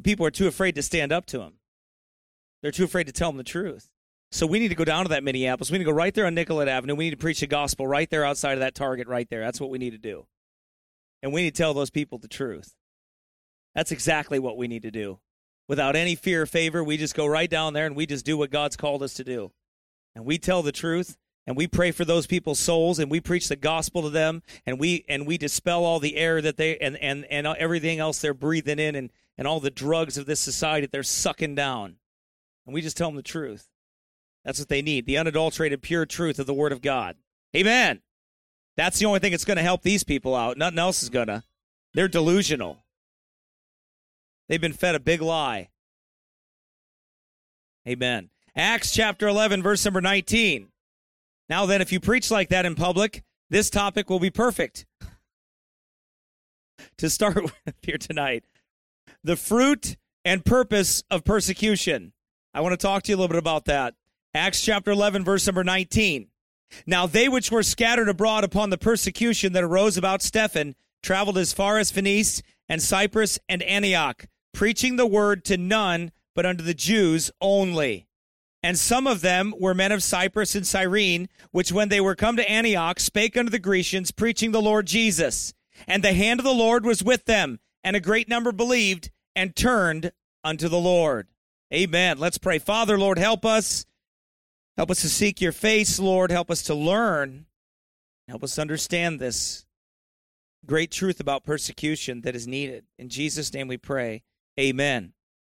people are too afraid to stand up to them. They're too afraid to tell them the truth. So we need to go down to that Minneapolis. We need to go right there on Nicollet Avenue. We need to preach the gospel right there outside of that Target right there. That's what we need to do. And we need to tell those people the truth. That's exactly what we need to do. Without any fear or favor, we just go right down there and we just do what God's called us to do. And we tell the truth, and we pray for those people's souls, and we preach the gospel to them, and we dispel all the air that they and everything else they're breathing in, and all the drugs of this society that they're sucking down. And we just tell them the truth. That's what they need, the unadulterated, pure truth of the Word of God. Amen. That's the only thing that's going to help these people out. Nothing else is going to. They're delusional. They've been fed a big lie. Amen. Acts chapter 11, verse number 19. Now then, if you preach like that in public, this topic will be perfect to start with here tonight. The fruit and purpose of persecution. I want to talk to you a little bit about that. Acts chapter 11, verse number 19. Now they which were scattered abroad upon the persecution that arose about Stephen traveled as far as Phoenice and Cyprus and Antioch, preaching the word to none but unto the Jews only. And some of them were men of Cyprus and Cyrene, which when they were come to Antioch spake unto the Grecians, preaching the Lord Jesus. And the hand of the Lord was with them, and a great number believed and turned unto the Lord. Amen. Let's pray. Father, Lord, help us. Help us to seek your face, Lord. Help us to learn. Help us understand this great truth about persecution that is needed. In Jesus' name we pray. Amen.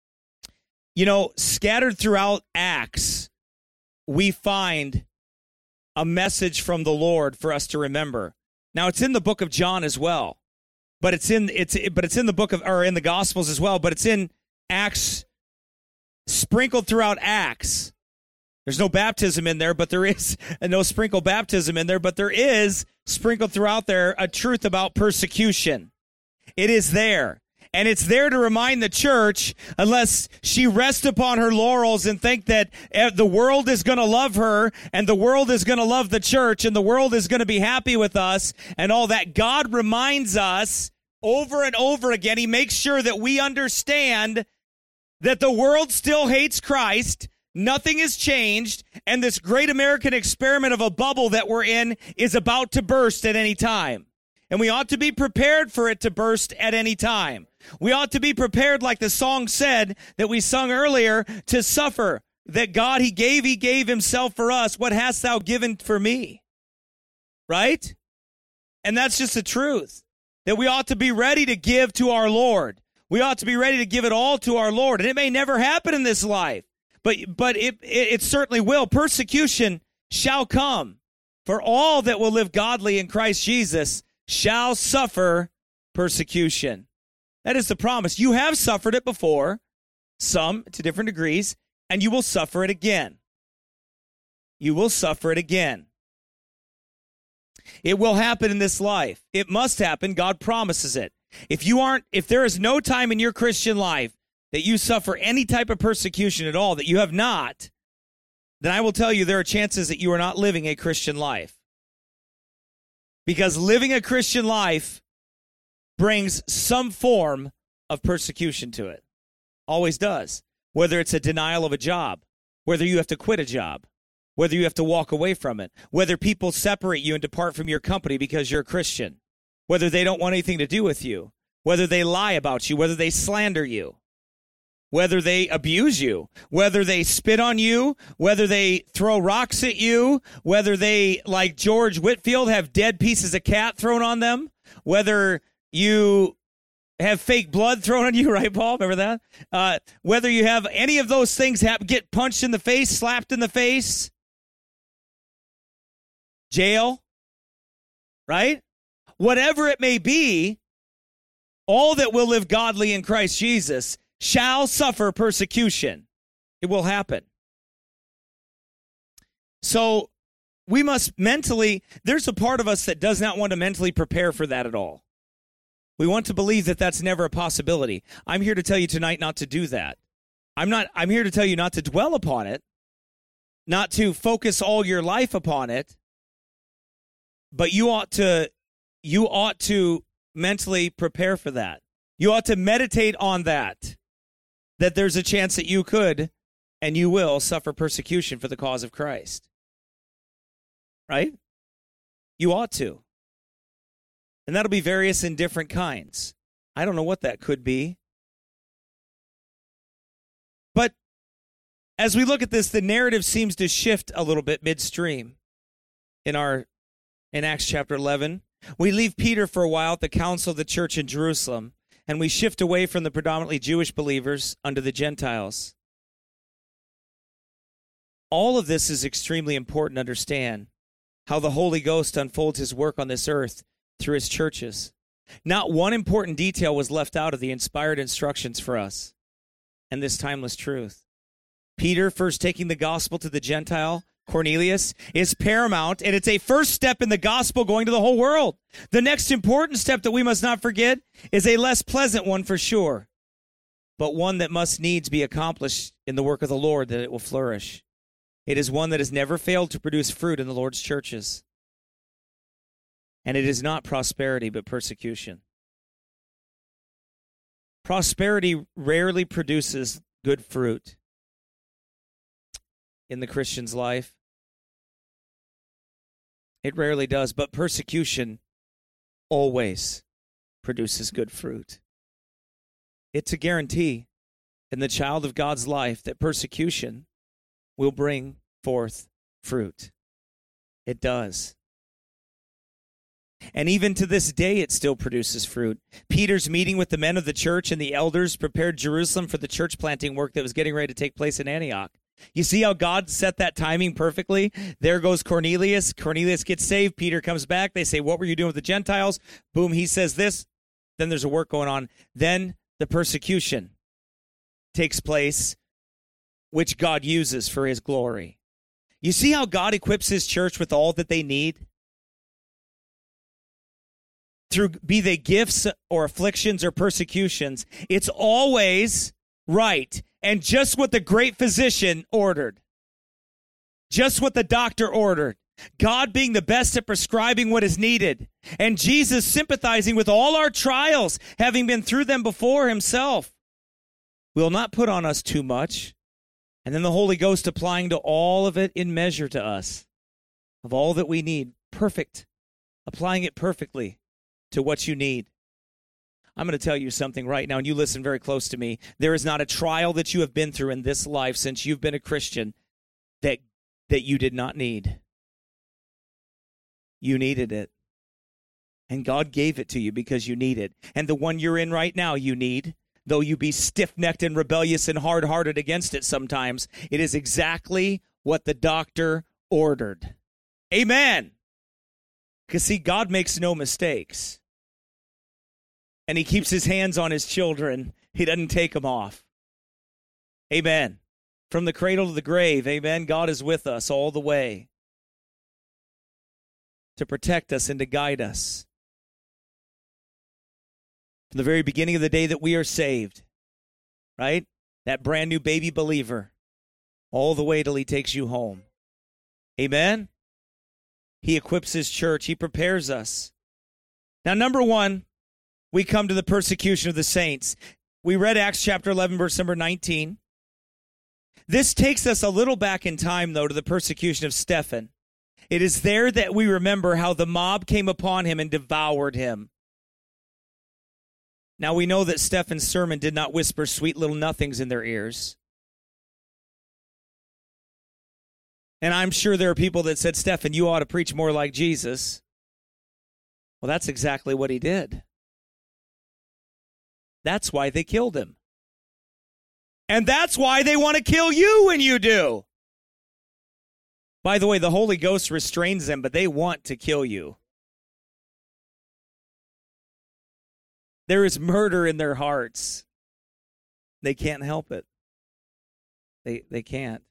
You know, scattered throughout Acts, we find a message from the Lord for us to remember. Now, it's in the book of John as well, but it's in the book of, or in the Gospels as well, but it's in Acts, sprinkled throughout Acts. There's no baptism in there, but there is no sprinkle baptism in there, but there is sprinkled throughout there a truth about persecution. It is there. And it's there to remind the church, unless she rests upon her laurels and think that the world is going to love her and the world is going to love the church and the world is going to be happy with us and all that. God reminds us over and over again. He makes sure that we understand that the world still hates Christ. Nothing has changed, and this great American experiment of a bubble that we're in is about to burst at any time. And we ought to be prepared for it to burst at any time. We ought to be prepared, like the song said that we sung earlier, to suffer. That God, he gave himself for us. What hast thou given for me? Right? And that's just the truth. That we ought to be ready to give to our Lord. We ought to be ready to give it all to our Lord. And it may never happen in this life. But it certainly will. Persecution shall come. For all that will live godly in Christ Jesus shall suffer persecution. That is the promise. You have suffered it before, some to different degrees, and you will suffer it again. You will suffer it again. It will happen in this life. It must happen. God promises it. If there is no time in your Christian life that you suffer any type of persecution at all, that you have not, then I will tell you there are chances that you are not living a Christian life. Because living a Christian life brings some form of persecution to it. Always does. Whether it's a denial of a job, whether you have to quit a job, whether you have to walk away from it, whether people separate you and depart from your company because you're a Christian, whether they don't want anything to do with you, whether they lie about you, whether they slander you, whether they abuse you, whether they spit on you, whether they throw rocks at you, whether they, like George Whitfield, have dead pieces of cat thrown on them, whether you have fake blood thrown on you, right, Paul? Remember that? Whether you have any of those things get punched in the face, slapped in the face, jail, right? Whatever it may be, all that will live godly in Christ Jesus shall suffer persecution. It will happen. So we must mentally, there's a part of us that does not want to mentally prepare for that at all. We want to believe that that's never a possibility. I'm here to tell you tonight not to do that. I'm here to tell you not to dwell upon it, not to focus all your life upon it, but you ought to mentally prepare for that. You ought to meditate on that. that there's a chance that you could and you will suffer persecution for the cause of Christ. Right? You ought to. And that'll be various and different kinds. I don't know what that could be. But as we look at this, the narrative seems to shift a little bit midstream in Acts chapter 11. We leave Peter for a while at the council of the church in Jerusalem, and we shift away from the predominantly Jewish believers unto the Gentiles. All of this is extremely important to understand how the Holy Ghost unfolds his work on this earth through his churches. Not one important detail was left out of the inspired instructions for us and this timeless truth. Peter first taking the gospel to the Gentile, Cornelius, is paramount, and it's a first step in the gospel going to the whole world. The next important step that we must not forget is a less pleasant one for sure, but one that must needs be accomplished in the work of the Lord that it will flourish. It is one that has never failed to produce fruit in the Lord's churches. And it is not prosperity, but persecution. Prosperity rarely produces good fruit in the Christian's life. It rarely does, but persecution always produces good fruit. It's a guarantee in the child of God's life that persecution will bring forth fruit. It does. And even to this day, it still produces fruit. Peter's meeting with the men of the church and the elders prepared Jerusalem for the church planting work that was getting ready to take place in Antioch. You see how God set that timing perfectly? There goes Cornelius. Cornelius gets saved. Peter comes back. They say, what were you doing with the Gentiles? Boom, he says this. Then there's a work going on. Then the persecution takes place, which God uses for his glory. You see how God equips his church with all that they need? Through be they gifts or afflictions or persecutions, it's always right. And just what the great physician ordered. Just what the doctor ordered. God being the best at prescribing what is needed. And Jesus sympathizing with all our trials, having been through them before himself. Will not put on us too much. And then the Holy Ghost applying to all of it in measure to us. Of all that we need. Perfect. Applying it perfectly to what you need. I'm going to tell you something right now, and you listen very close to me. There is not a trial that you have been through in this life since you've been a Christian that you did not need. You needed it. And God gave it to you because you need it. And the one you're in right now, you need. Though you be stiff-necked and rebellious and hard-hearted against it sometimes, it is exactly what the doctor ordered. Amen. Because, see, God makes no mistakes. And he keeps his hands on his children. He doesn't take them off. Amen. From the cradle to the grave, amen, God is with us all the way to protect us and to guide us. From the very beginning of the day that we are saved, right? That brand new baby believer, all the way till he takes you home. Amen? He equips his church. He prepares us. Now, number one, we come to the persecution of the saints. We read Acts chapter 11, verse number 19. This takes us a little back in time, though, to the persecution of Stephen. It is there that we remember how the mob came upon him and devoured him. Now, we know that Stephen's sermon did not whisper sweet little nothings in their ears. And I'm sure there are people that said, Stephen, you ought to preach more like Jesus. Well, that's exactly what he did. That's why they killed him. And that's why they want to kill you when you do. By the way, the Holy Ghost restrains them, but they want to kill you. There is murder in their hearts. They can't help it. They can't.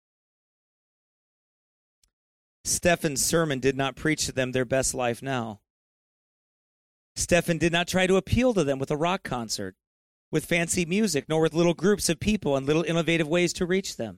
Stephen's sermon did not preach to them their best life now. Stephen did not try to appeal to them with a rock concert, with fancy music, nor with little groups of people and little innovative ways to reach them.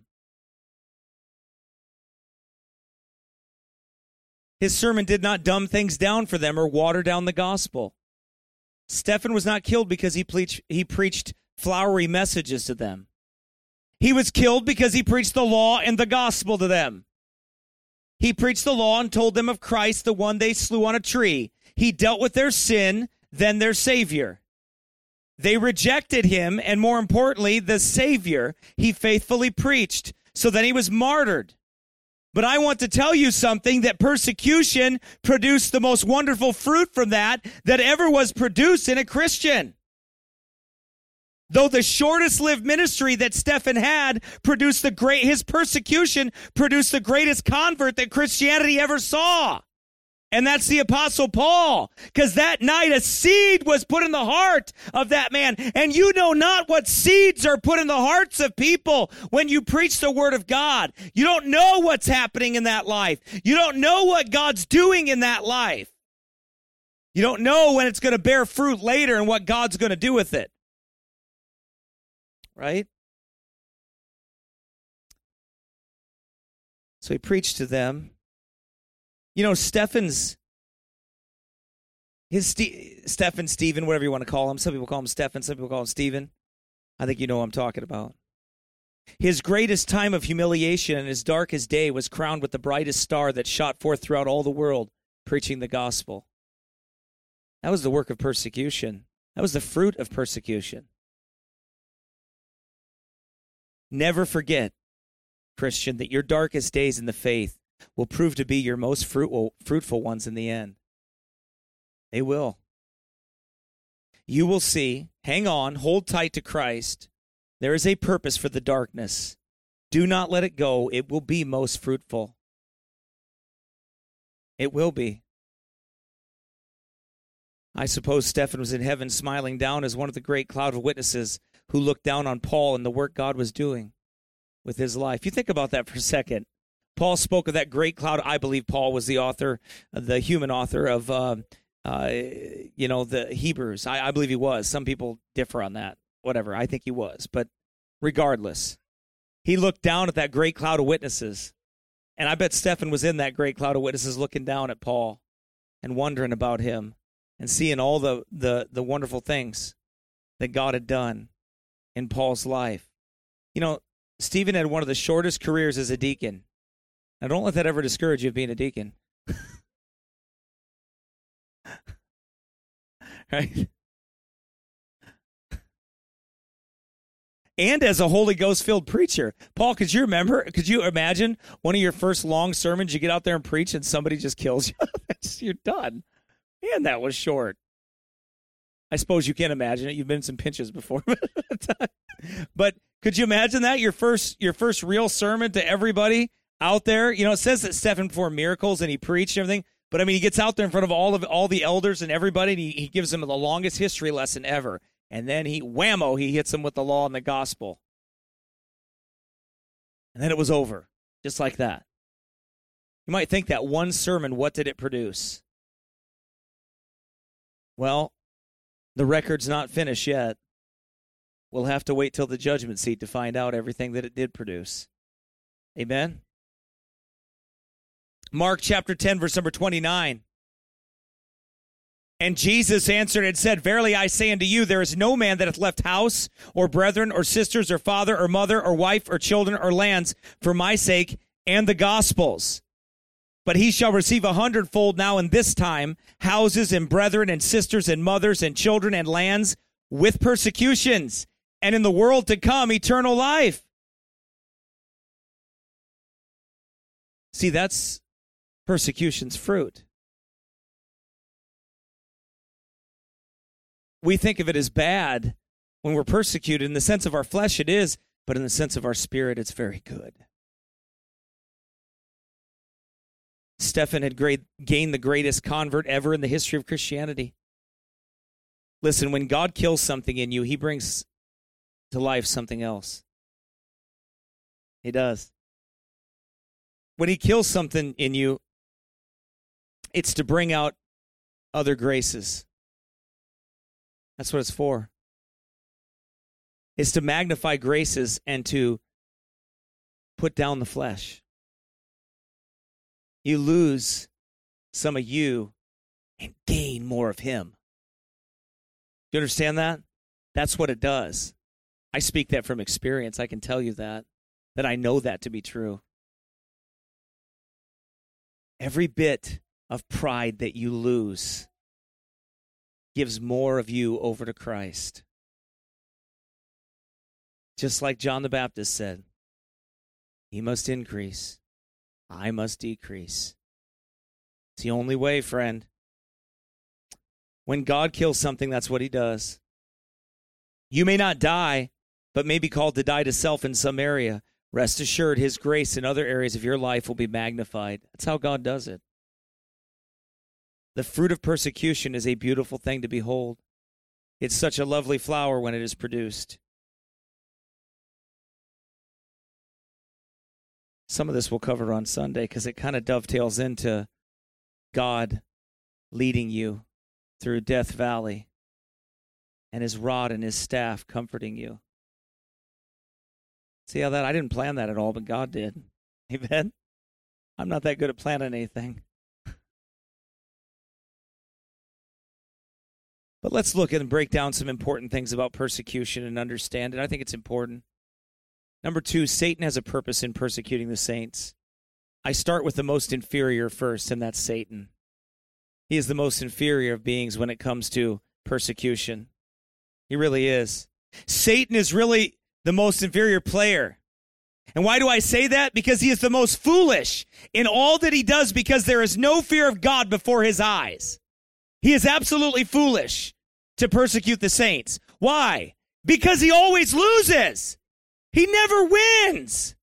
His sermon did not dumb things down for them or water down the gospel. Stephen was not killed because he preached flowery messages to them. He was killed because he preached the law and the gospel to them. He preached the law and told them of Christ, the one they slew on a tree. He dealt with their sin, then their Savior. They rejected him, and more importantly, the Savior he faithfully preached. So then he was martyred. But I want to tell you something, that persecution produced the most wonderful fruit from that ever was produced in a Christian. Though the shortest lived ministry that Stephen had produced his persecution produced the greatest convert that Christianity ever saw. And that's the Apostle Paul, because that night a seed was put in the heart of that man. And you know not what seeds are put in the hearts of people when you preach the word of God. You don't know what's happening in that life. You don't know what God's doing in that life. You don't know when it's going to bear fruit later and what God's going to do with it. Right? So he preached to them. You know, Stephen, Stephen, whatever you want to call him. Some people call him Stephen, some people call him Stephen. I think you know what I'm talking about. His greatest time of humiliation and his darkest day was crowned with the brightest star that shot forth throughout all the world, preaching the gospel. That was the work of persecution. That was the fruit of persecution. Never forget, Christian, that your darkest days in the faith will prove to be your most fruitful ones in the end. They will. You will see, hang on, hold tight to Christ. There is a purpose for the darkness. Do not let it go. It will be most fruitful. It will be. I suppose Stephen was in heaven smiling down as one of the great cloud of witnesses who looked down on Paul and the work God was doing with his life. You think about that for a second. Paul spoke of that great cloud. I believe Paul was the author, the human author of, the Hebrews. I believe he was. Some people differ on that. Whatever. I think he was. But regardless, he looked down at that great cloud of witnesses. And I bet Stephen was in that great cloud of witnesses looking down at Paul and wondering about him and seeing all the wonderful things that God had done in Paul's life. You know, Stephen had one of the shortest careers as a deacon. Now, don't let that ever discourage you of being a deacon. Right? And as a Holy Ghost-filled preacher. Paul, could you imagine one of your first long sermons, you get out there and preach and somebody just kills you? You're done. Man, that was short. I suppose you can't imagine it. You've been in some pinches before. But could you imagine that? Your first real sermon to everybody out there? You know, it says that Stephen performed miracles and he preached and everything. But I mean, he gets out there in front of all the elders and everybody, and he gives them the longest history lesson ever. And then he hits them with the law and the gospel. And then it was over, just like that. You might think that one sermon, what did it produce? Well, the record's not finished yet. We'll have to wait till the judgment seat to find out everything that it did produce. Amen? Mark chapter 10, verse number 29. And Jesus answered and said, Verily I say unto you, there is no man that hath left house, or brethren, or sisters, or father, or mother, or wife, or children, or lands, for my sake and the gospel's. But he shall receive 100-fold now in this time, houses, and brethren, and sisters, and mothers, and children, and lands, with persecutions, and in the world to come eternal life. See, that's persecution's fruit. We think of it as bad when we're persecuted. In the sense of our flesh, it is, but in the sense of our spirit, it's very good. Stephen had gained the greatest convert ever in the history of Christianity. Listen, when God kills something in you, he brings to life something else. He does. When he kills something in you, it's to bring out other graces. That's what it's for. It's to magnify graces and to put down the flesh. You lose some of you and gain more of him. Do you understand that? That's what it does. I speak that from experience. I can tell you that I know that to be true. Every bit of pride that you lose gives more of you over to Christ. Just like John the Baptist said, he must increase, I must decrease. It's the only way, friend. When God kills something, that's what he does. You may not die, but may be called to die to self in some area. Rest assured, his grace in other areas of your life will be magnified. That's how God does it. The fruit of persecution is a beautiful thing to behold. It's such a lovely flower when it is produced. Some of this we'll cover on Sunday because it kind of dovetails into God leading you through Death Valley and his rod and his staff comforting you. See how that? I didn't plan that at all, but God did. Amen? I'm not that good at planning anything. But let's look and break down some important things about persecution and understand it. I think it's important. Number 2, Satan has a purpose in persecuting the saints. I start with the most inferior first, and that's Satan. He is the most inferior of beings when it comes to persecution. He really is. Satan is really the most inferior player. And why do I say that? Because he is the most foolish in all that he does, because there is no fear of God before his eyes. He is absolutely foolish to persecute the saints. Why? Because he always loses. He never wins.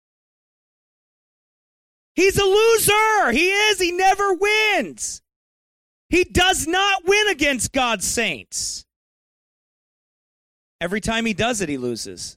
He's a loser. He is. He never wins. He does not win against God's saints. Every time he does it, he loses.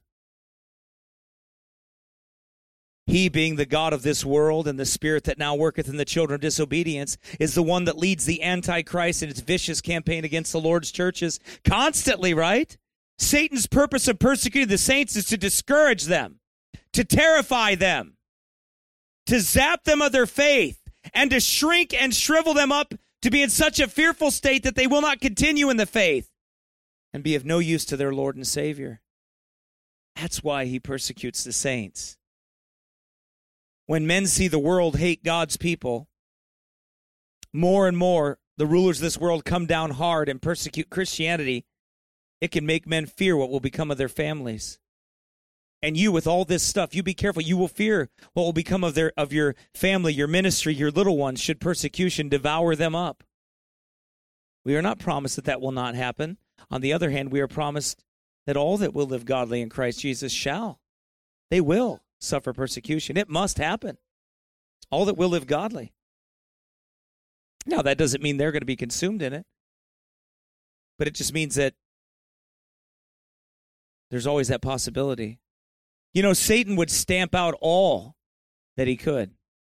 He, being the God of this world and the spirit that now worketh in the children of disobedience, is the one that leads the Antichrist in its vicious campaign against the Lord's churches constantly, right? Satan's purpose of persecuting the saints is to discourage them, to terrify them, to zap them of their faith, and to shrink and shrivel them up to be in such a fearful state that they will not continue in the faith and be of no use to their Lord and Savior. That's why he persecutes the saints. When men see the world hate God's people, more and more the rulers of this world come down hard and persecute Christianity. It can make men fear what will become of their families. And you, with all this stuff, you be careful. You will fear what will become of your family, your ministry, your little ones, should persecution devour them up. We are not promised that that will not happen. On the other hand, we are promised that all that will live godly in Christ Jesus shall. They will suffer persecution. It must happen. All that will live godly. Now, that doesn't mean they're going to be consumed in it. But it just means that there's always that possibility. You know, Satan would stamp out all that he could.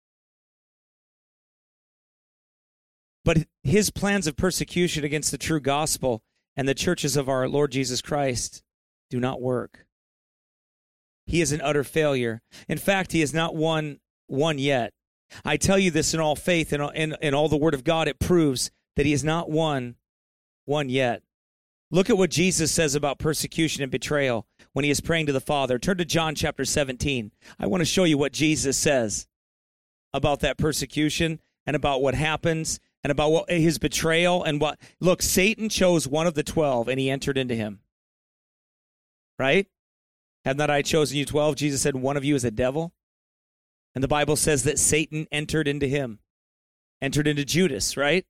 But his plans of persecution against the true gospel and the churches of our Lord Jesus Christ do not work. He is an utter failure. In fact, he has not won yet. I tell you this in all faith and in all the Word of God. It proves that he has not won yet. Look at what Jesus says about persecution and betrayal when he is praying to the Father. Turn to John chapter 17. I want to show you what Jesus says about that persecution and about what happens and about what his betrayal and what. Look, Satan chose one of the 12 and he entered into him. Right? Have not I chosen you 12? Jesus said one of you is a devil. And the Bible says that Satan entered into him. Entered into Judas, right?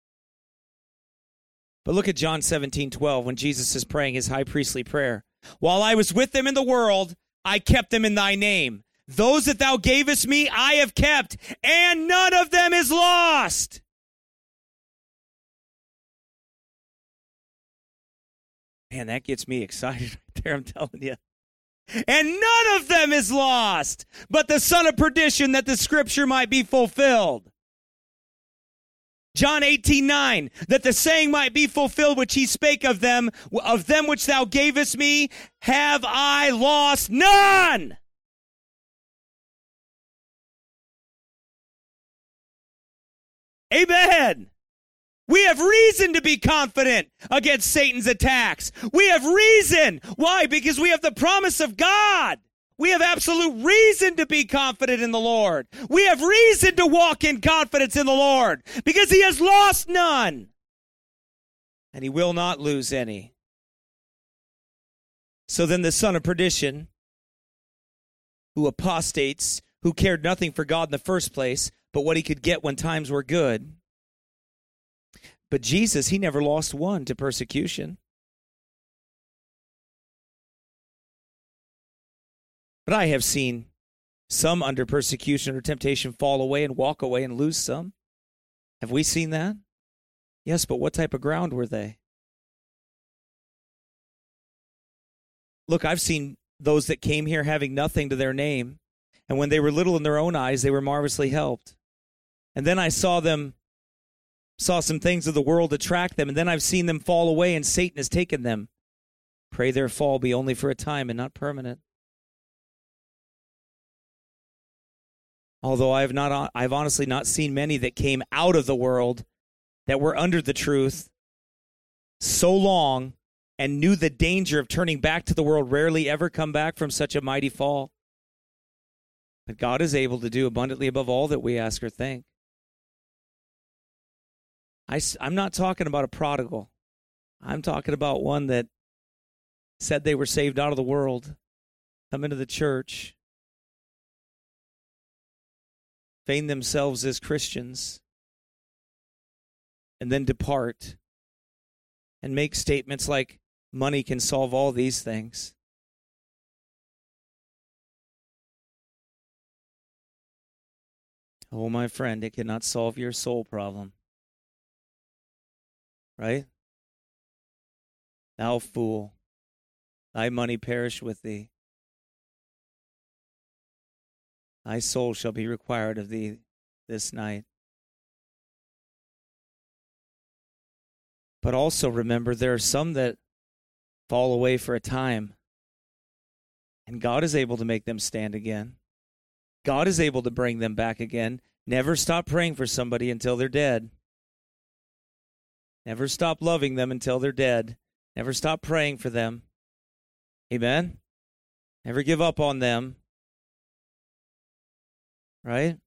But look at John 17:12 when Jesus is praying his high priestly prayer. While I was with them in the world, I kept them in thy name. Those that thou gavest me, I have kept, and none of them is lost. Man, that gets me excited right there, I'm telling you. And none of them is lost, but the son of perdition, that the scripture might be fulfilled. John 18:9, that the saying might be fulfilled which he spake of them which thou gavest me, have I lost none. Amen. We have reason to be confident against Satan's attacks. We have reason. Why? Because we have the promise of God. We have absolute reason to be confident in the Lord. We have reason to walk in confidence in the Lord because he has lost none. And he will not lose any. So then the son of perdition, who apostates, who cared nothing for God in the first place, but what he could get when times were good. But Jesus, he never lost one to persecution. But I have seen some under persecution or temptation fall away and walk away and lose some. Have we seen that? Yes, but what type of ground were they? Look, I've seen those that came here having nothing to their name, and when they were little in their own eyes, they were marvelously helped. And then I saw some things of the world attract them, and then I've seen them fall away, and Satan has taken them. Pray their fall be only for a time and not permanent. Although I've honestly not seen many that came out of the world that were under the truth so long and knew the danger of turning back to the world, rarely ever come back from such a mighty fall. But God is able to do abundantly above all that we ask or think. I'm not talking about a prodigal. I'm talking about one that said they were saved out of the world, come into the church, feign themselves as Christians, and then depart and make statements like, money can solve all these things. Oh, my friend, it cannot solve your soul problem. Right? Thou fool, thy money perish with thee. Thy soul shall be required of thee this night. But also remember, there are some that fall away for a time, and God is able to make them stand again. God is able to bring them back again. Never stop praying for somebody until they're dead. Never stop loving them until they're dead. Never stop praying for them. Amen? Never give up on them. Right?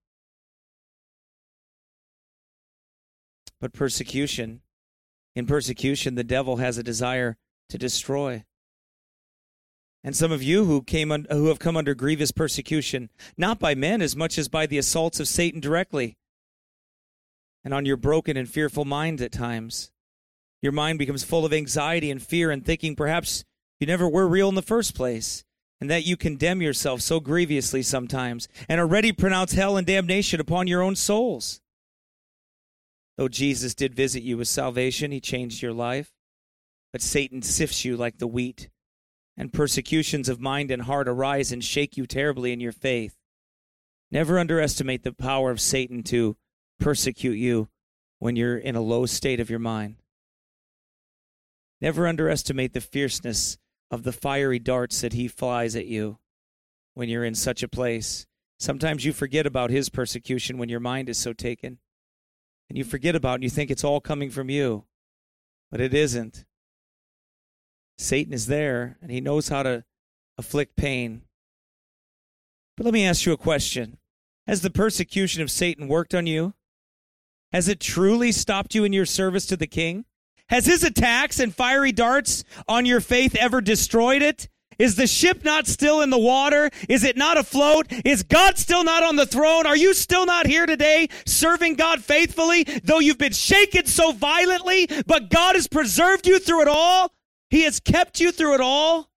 But in persecution, the devil has a desire to destroy. And some of you who have come under grievous persecution, not by men as much as by the assaults of Satan directly, and on your broken and fearful mind at times. Your mind becomes full of anxiety and fear and thinking perhaps you never were real in the first place, and that you condemn yourself so grievously sometimes, and already pronounce hell and damnation upon your own souls. Though Jesus did visit you with salvation, he changed your life, but Satan sifts you like the wheat, and persecutions of mind and heart arise and shake you terribly in your faith. Never underestimate the power of Satan to persecute you when you're in a low state of your mind. Never underestimate the fierceness of the fiery darts that he flies at you when you're in such a place. Sometimes you forget about his persecution when your mind is so taken. And you forget about it and you think it's all coming from you. But it isn't. Satan is there and he knows how to afflict pain. But let me ask you a question. Has the persecution of Satan worked on you? Has it truly stopped you in your service to the King? Has his attacks and fiery darts on your faith ever destroyed it? Is the ship not still in the water? Is it not afloat? Is God still not on the throne? Are you still not here today serving God faithfully, though you've been shaken so violently, but God has preserved you through it all? He has kept you through it all?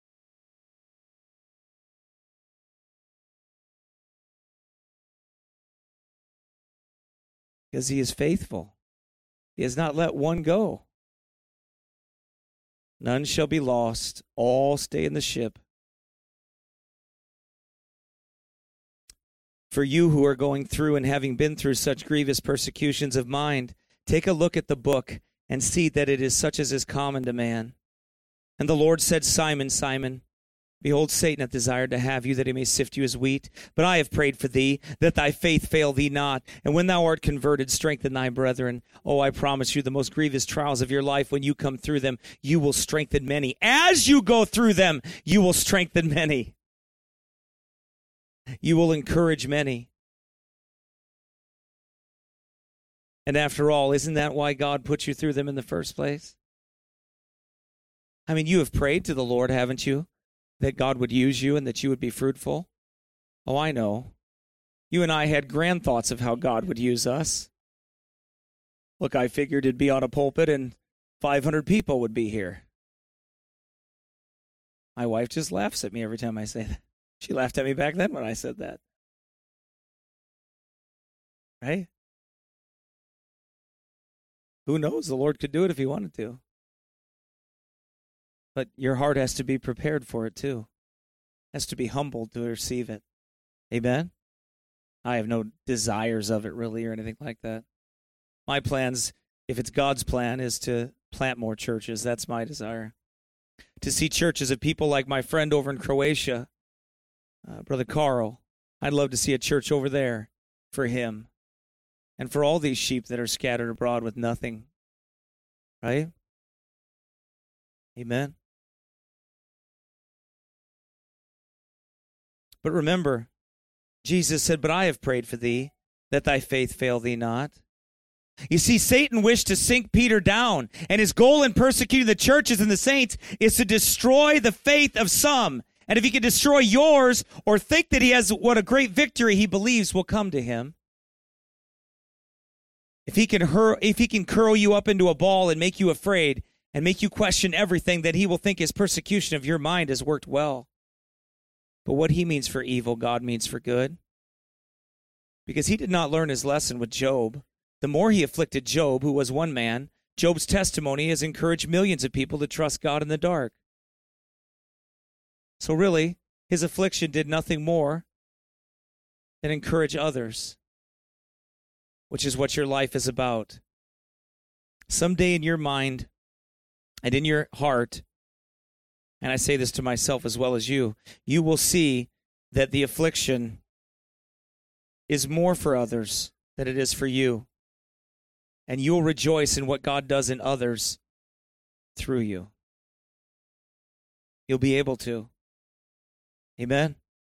Because he is faithful. He has not let one go. None shall be lost. All stay in the ship. For you who are going through and having been through such grievous persecutions of mind, take a look at the book and see that it is such as is common to man. And the Lord said, Simon, Simon, Behold, Satan hath desired to have you, that he may sift you as wheat. But I have prayed for thee, that thy faith fail thee not. And when thou art converted, strengthen thy brethren. Oh, I promise you, the most grievous trials of your life, when you come through them, you will strengthen many. As you go through them, you will strengthen many. You will encourage many. And after all, isn't that why God put you through them in the first place? I mean, you have prayed to the Lord, haven't you? That God would use you and that you would be fruitful? Oh, I know. You and I had grand thoughts of how God would use us. Look, I figured it'd be on a pulpit and 500 people would be here. My wife just laughs at me every time I say that. She laughed at me back then when I said that. Right? Who knows? The Lord could do it if he wanted to. But your heart has to be prepared for it too. It has to be humbled to receive it. Amen? I have no desires of it really or anything like that. My plans, if it's God's plan, is to plant more churches. That's my desire. To see churches of people like my friend over in Croatia, Brother Carl. I'd love to see a church over there for him and for all these sheep that are scattered abroad with nothing. Right? Amen? But remember, Jesus said, but I have prayed for thee, that thy faith fail thee not. You see, Satan wished to sink Peter down, and his goal in persecuting the churches and the saints is to destroy the faith of some. And if he can destroy yours or think that he has what a great victory he believes will come to him, if he can curl you up into a ball and make you afraid and make you question everything, then he will think his persecution of your mind has worked well. But what he means for evil, God means for good. Because he did not learn his lesson with Job. The more he afflicted Job, who was one man, Job's testimony has encouraged millions of people to trust God in the dark. So really, his affliction did nothing more than encourage others, which is what your life is about. Someday in your mind and in your heart, and I say this to myself as well as you will see that the affliction is more for others than it is for you. And you'll rejoice in what God does in others through you. You'll be able to. Amen?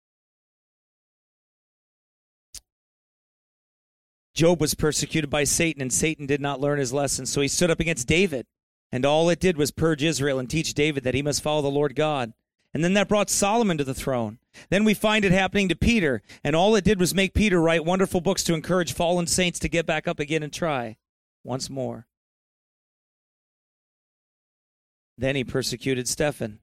Job was persecuted by Satan, and Satan did not learn his lesson, so he stood up against David. And all it did was purge Israel and teach David that he must follow the Lord God. And then that brought Solomon to the throne. Then we find it happening to Peter, and all it did was make Peter write wonderful books to encourage fallen saints to get back up again and try once more. Then he persecuted Stephen.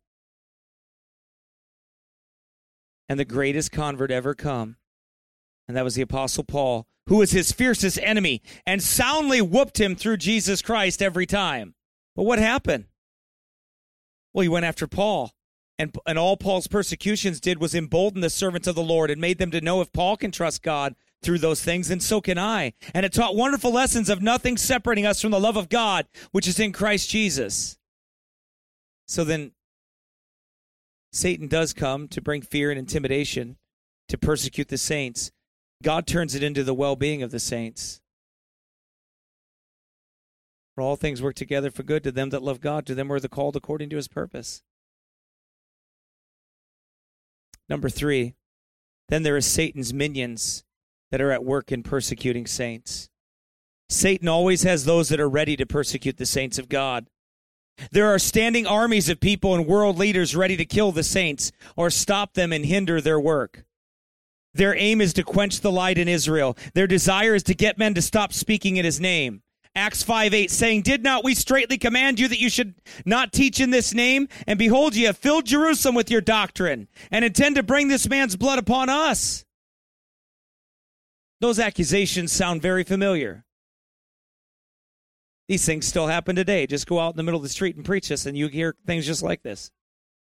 And the greatest convert ever come, and that was the Apostle Paul, who was his fiercest enemy and soundly whooped him through Jesus Christ every time. But what happened? Well, he went after Paul. And all Paul's persecutions did was embolden the servants of the Lord and made them to know if Paul can trust God through those things, then so can I. And it taught wonderful lessons of nothing separating us from the love of God, which is in Christ Jesus. So then Satan does come to bring fear and intimidation, to persecute the saints. God turns it into the well-being of the saints. For all things work together for good to them that love God, to them who are the called according to his purpose. Number 3, then there is Satan's minions that are at work in persecuting saints. Satan always has those that are ready to persecute the saints of God. There are standing armies of people and world leaders ready to kill the saints or stop them and hinder their work. Their aim is to quench the light in Israel. Their desire is to get men to stop speaking in his name. Acts 5:8, saying, did not we straitly command you that you should not teach in this name? And behold, ye have filled Jerusalem with your doctrine, and intend to bring this man's blood upon us. Those accusations sound very familiar. These things still happen today. Just go out in the middle of the street and preach this, and you hear things just like this.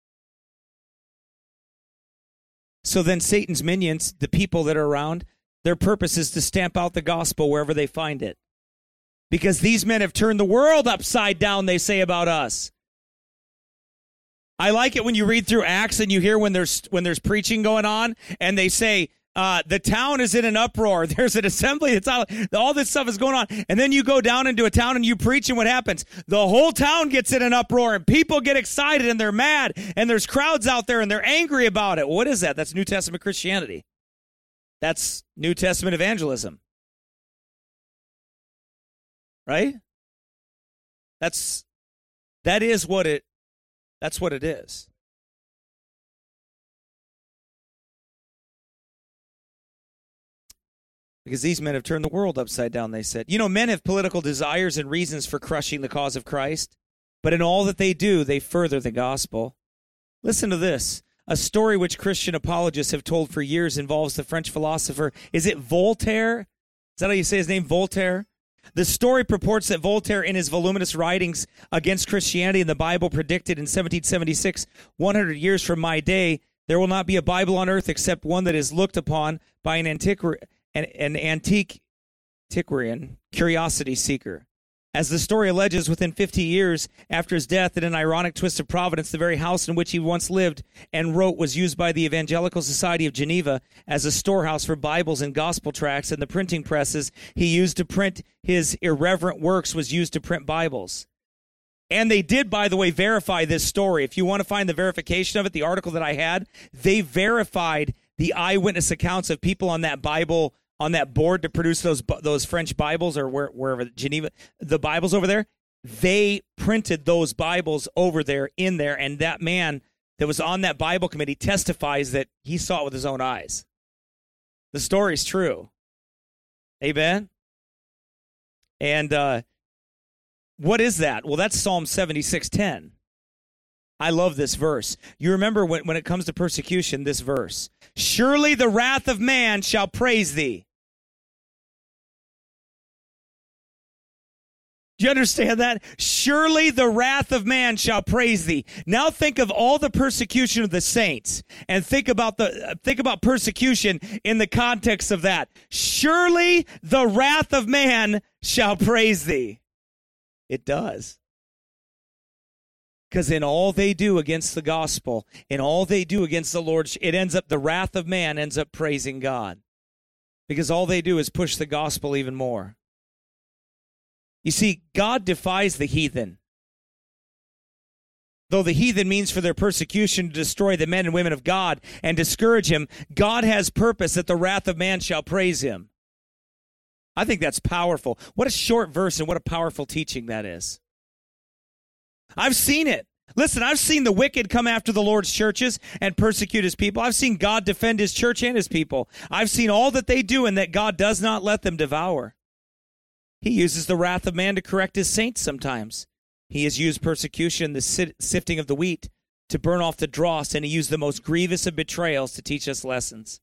So then Satan's minions, the people that are around, their purpose is to stamp out the gospel wherever they find it. Because these men have turned the world upside down, they say about us. I like it when you read through Acts and you hear when there's preaching going on and they say, the town is in an uproar. There's an assembly. All this stuff is going on. And then you go down into a town and you preach, and what happens? The whole town gets in an uproar, and people get excited, and they're mad, and there's crowds out there, and they're angry about it. What is that? That's New Testament Christianity. That's New Testament evangelism. Right? That's what it is. Because these men have turned the world upside down, they said. Men have political desires and reasons for crushing the cause of Christ, but in all that they do, they further the gospel. Listen to this. A story which Christian apologists have told for years involves the French philosopher, is it Voltaire? Is that how you say his name, Voltaire? The story purports that Voltaire, in his voluminous writings against Christianity and the Bible, predicted in 1776, 100 years from my day, there will not be a Bible on earth except one that is looked upon by an antiquarian, curiosity seeker. As the story alleges, within 50 years after his death, in an ironic twist of providence, the very house in which he once lived and wrote was used by the Evangelical Society of Geneva as a storehouse for Bibles and gospel tracts, and the printing presses he used to print his irreverent works was used to print Bibles. And they did, by the way, verify this story. If you want to find the verification of it, the article that I had, they verified the eyewitness accounts of people on that Bible, on that board to produce those French Bibles, or wherever, Geneva, the Bibles over there. They printed those Bibles over there, in there, and that man that was on that Bible committee testifies that he saw it with his own eyes. The story's true. Amen? And what is that? Well, that's Psalm 76:10. I love this verse. You remember when it comes to persecution, this verse. Surely the wrath of man shall praise thee. Do you understand that? Surely the wrath of man shall praise thee. Now think of all the persecution of the saints, and think about persecution in the context of that. Surely the wrath of man shall praise thee. It does. Because in all they do against the gospel, in all they do against the Lord, the wrath of man ends up praising God. Because all they do is push the gospel even more. You see, God defies the heathen. Though the heathen means for their persecution to destroy the men and women of God and discourage him, God has purpose that the wrath of man shall praise him. I think that's powerful. What a short verse and what a powerful teaching that is. I've seen it. Listen, I've seen the wicked come after the Lord's churches and persecute his people. I've seen God defend his church and his people. I've seen all that they do and that God does not let them devour. He uses the wrath of man to correct his saints sometimes. He has used persecution, the sifting of the wheat, to burn off the dross, and he used the most grievous of betrayals to teach us lessons.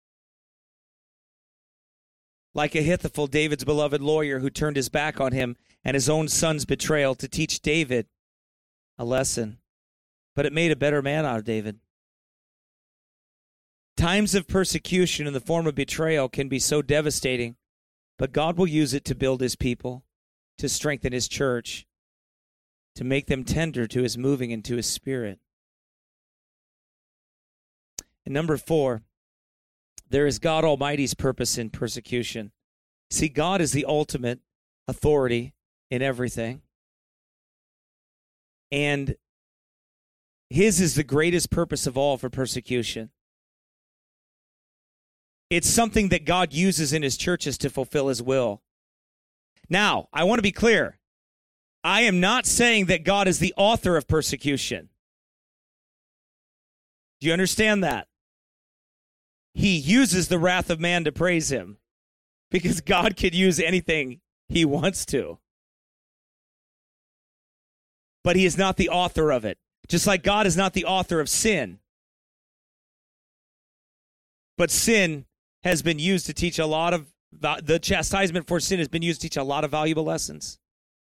Like Ahithophel, David's beloved lawyer, who turned his back on him and his own son's betrayal to teach David a lesson. But it made a better man out of David. Times of persecution in the form of betrayal can be so devastating, but God will use it to build his people, to strengthen his church, to make them tender to his moving and to his spirit. And number 4, there is God Almighty's purpose in persecution. See, God is the ultimate authority in everything. And his is the greatest purpose of all for persecution. It's something that God uses in his churches to fulfill his will. Now, I want to be clear. I am not saying that God is the author of persecution. Do you understand that? He uses the wrath of man to praise him, because God could use anything he wants to. But he is not the author of it. Just like God is not the author of sin. But sin has been used to teach the chastisement for sin has been used to teach a lot of valuable lessons.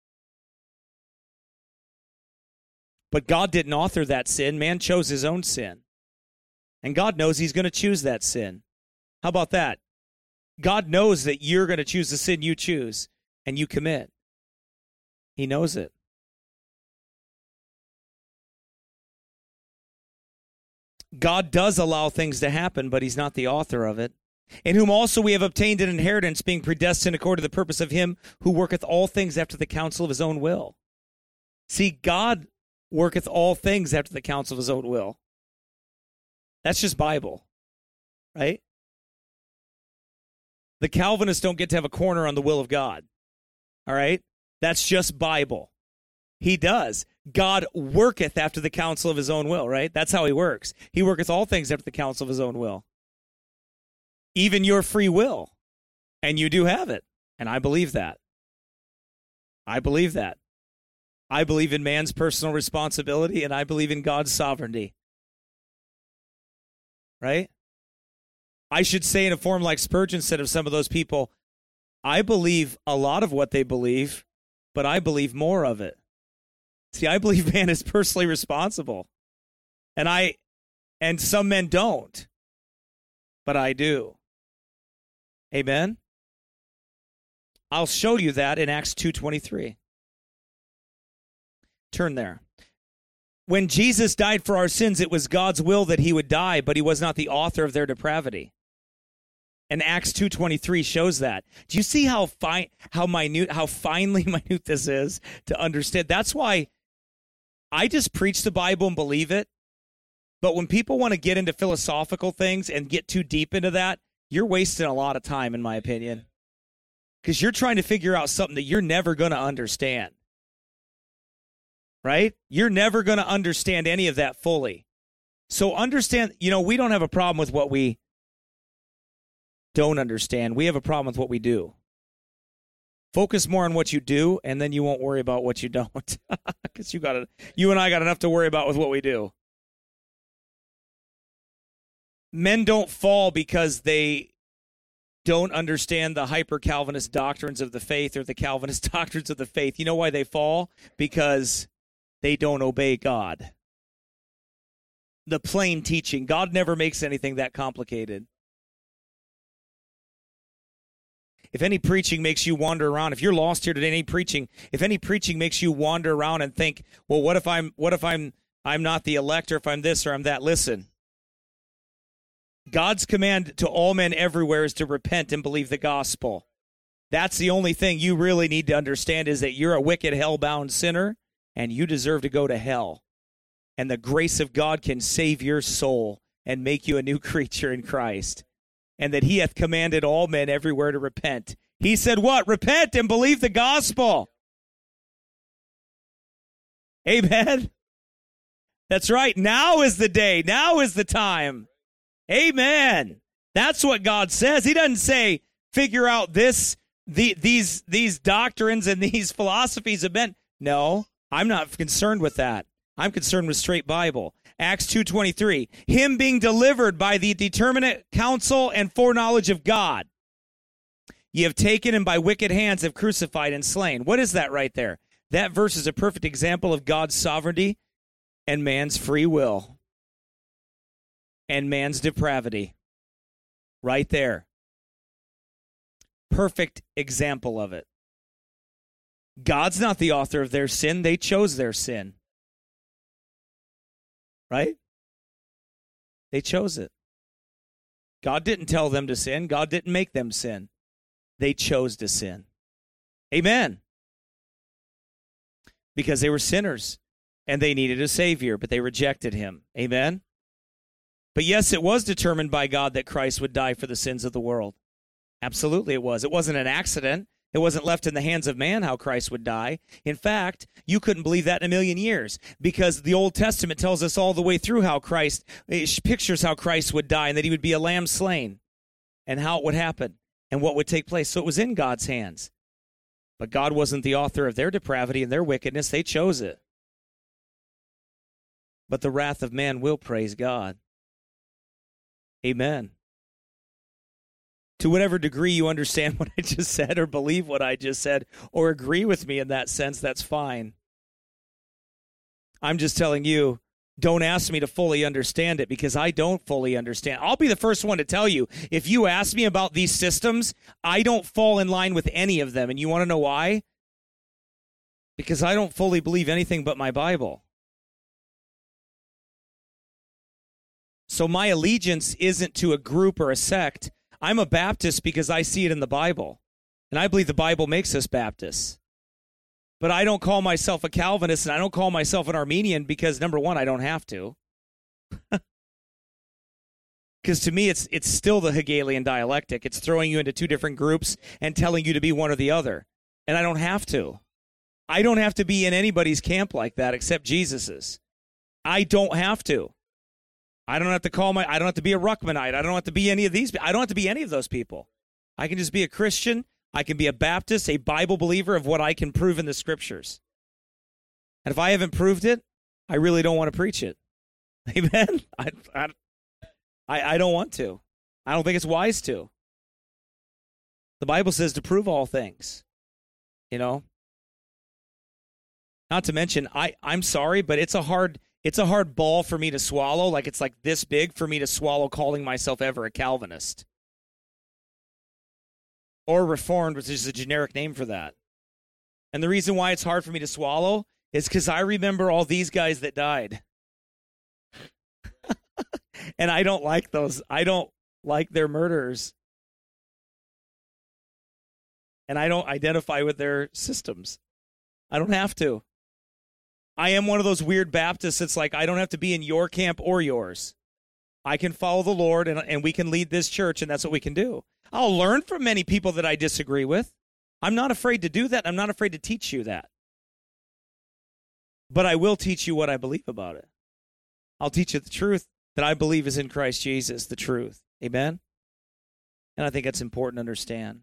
But God didn't author that sin. Man chose his own sin. And God knows he's going to choose that sin. How about that? God knows that you're going to choose the sin you choose and you commit. He knows it. God does allow things to happen, but he's not the author of it. In whom also we have obtained an inheritance, being predestined according to the purpose of him who worketh all things after the counsel of his own will. See, God worketh all things after the counsel of his own will. That's just Bible, right? The Calvinists don't get to have a corner on the will of God, all right? That's just Bible. He does. God worketh after the counsel of his own will, right? That's how he works. He worketh all things after the counsel of his own will. Even your free will. And you do have it. And I believe that. I believe that. I believe in man's personal responsibility, and I believe in God's sovereignty. Right? I should say in a form like Spurgeon said of some of those people, I believe a lot of what they believe, but I believe more of it. See, I believe man is personally responsible. And some men don't. But I do. Amen? I'll show you that in Acts 2:23. Turn there. When Jesus died for our sins, it was God's will that he would die, but he was not the author of their depravity. And Acts 2:23 shows that. Do you see how finely minute this is to understand? That's why I just preach the Bible and believe it. But when people want to get into philosophical things and get too deep into that, you're wasting a lot of time, in my opinion. Because you're trying to figure out something that you're never going to understand. Right? You're never going to understand any of that fully. So understand, we don't have a problem with what we don't understand. We have a problem with what we do. Focus more on what you do, and then you won't worry about what you don't. Because you and I got enough to worry about with what we do. Men don't fall because they don't understand the hyper-Calvinist doctrines of the faith or the Calvinist doctrines of the faith. You know why they fall? Because they don't obey God. The plain teaching. God never makes anything that complicated. If any preaching makes you wander around, if you're lost here today, if any preaching makes you wander around and think, well, what if I'm not the elect, or if I'm this or I'm that? Listen. God's command to all men everywhere is to repent and believe the gospel. That's the only thing you really need to understand, is that you're a wicked, hell-bound sinner, and you deserve to go to hell. And the grace of God can save your soul and make you a new creature in Christ. And that he hath commanded all men everywhere to repent. He said what? Repent and believe the gospel. Amen? That's right. Now is the day. Now is the time. Amen. That's what God says. He doesn't say, figure out these doctrines and these philosophies of men. No, I'm not concerned with that. I'm concerned with straight Bible. Acts 2:23, him being delivered by the determinate counsel and foreknowledge of God. Ye have taken him by wicked hands, have crucified and slain. What is that right there? That verse is a perfect example of God's sovereignty and man's free will. And man's depravity. Right there. Perfect example of it. God's not the author of their sin. They chose their sin. Right? They chose it. God didn't tell them to sin. God didn't make them sin. They chose to sin. Amen. Because they were sinners and they needed a Savior, but they rejected him. Amen. But yes, it was determined by God that Christ would die for the sins of the world. Absolutely it was. It wasn't an accident. It wasn't left in the hands of man how Christ would die. In fact, you couldn't believe that in a million years, because the Old Testament tells us all the way through how it pictures how Christ would die and that he would be a lamb slain and how it would happen and what would take place. So it was in God's hands. But God wasn't the author of their depravity and their wickedness. They chose it. But the wrath of man will praise God. Amen. To whatever degree you understand what I just said or believe what I just said or agree with me in that sense, that's fine. I'm just telling you, don't ask me to fully understand it, because I don't fully understand. I'll be the first one to tell you, if you ask me about these systems, I don't fall in line with any of them. And you want to know why? Because I don't fully believe anything but my Bible. So my allegiance isn't to a group or a sect. I'm a Baptist because I see it in the Bible. And I believe the Bible makes us Baptists. But I don't call myself a Calvinist, and I don't call myself an Arminian because, number one, I don't have to. Because to me, it's still the Hegelian dialectic. It's throwing you into two different groups and telling you to be one or the other. And I don't have to. I don't have to be in anybody's camp like that except Jesus's. I don't have to. I don't have to be a Ruckmanite. I don't have to be any of these. I don't have to be any of those people. I can just be a Christian. I can be a Baptist, a Bible believer of what I can prove in the Scriptures. And if I haven't proved it, I really don't want to preach it. Amen? I don't want to. I don't think it's wise to. The Bible says to prove all things. You know? Not to mention, I'm sorry, but it's a hard ball for me to swallow. Like it's like this big for me to swallow calling myself ever a Calvinist. Or Reformed, which is a generic name for that. And the reason why it's hard for me to swallow is because I remember all these guys that died. And I don't like those. I don't like their murderers. And I don't identify with their systems. I don't have to. I am one of those weird Baptists that's like, I don't have to be in your camp or yours. I can follow the Lord, and we can lead this church, and that's what we can do. I'll learn from many people that I disagree with. I'm not afraid to do that. I'm not afraid to teach you that. But I will teach you what I believe about it. I'll teach you the truth that I believe is in Christ Jesus, the truth. Amen? And I think that's important to understand.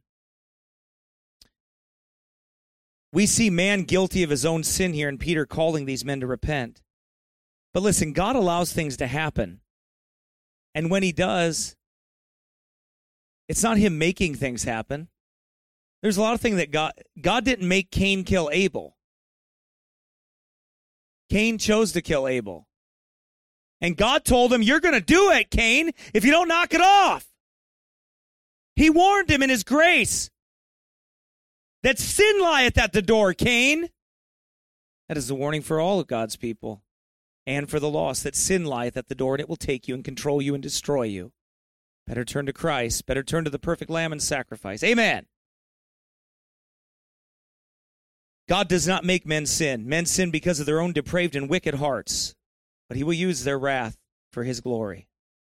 We see man guilty of his own sin here, and Peter calling these men to repent. But listen, God allows things to happen. And when he does, it's not him making things happen. There's a lot of things that God didn't make Cain kill Abel. Cain chose to kill Abel. And God told him, you're going to do it, Cain, if you don't knock it off. He warned him in his grace that sin lieth at the door, Cain. That is a warning for all of God's people and for the lost, that sin lieth at the door, and it will take you and control you and destroy you. Better turn to Christ. Better turn to the perfect lamb and sacrifice. Amen. God does not make men sin. Men sin because of their own depraved and wicked hearts, but he will use their wrath for his glory.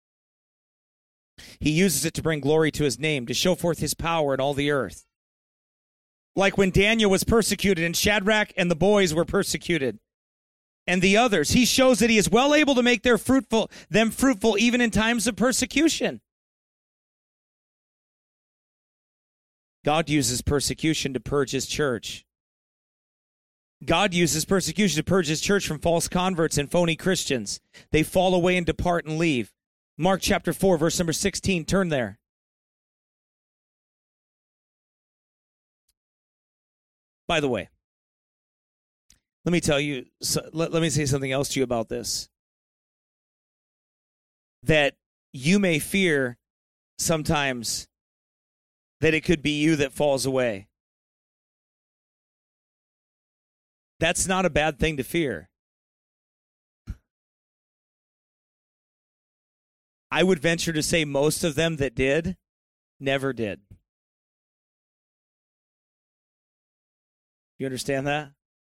He uses it to bring glory to his name, to show forth his power in all the earth. Like when Daniel was persecuted and Shadrach and the boys were persecuted and the others, he shows that he is well able to make them fruitful even in times of persecution. God uses persecution to purge his church. God uses persecution to purge his church from false converts and phony Christians. They fall away and depart and leave. Mark chapter 4, verse number 16. Turn there. By the way, let me tell you, let me say something else to you about this. That you may fear sometimes that it could be you that falls away. That's not a bad thing to fear. I would venture to say most of them that did, never did. You understand that?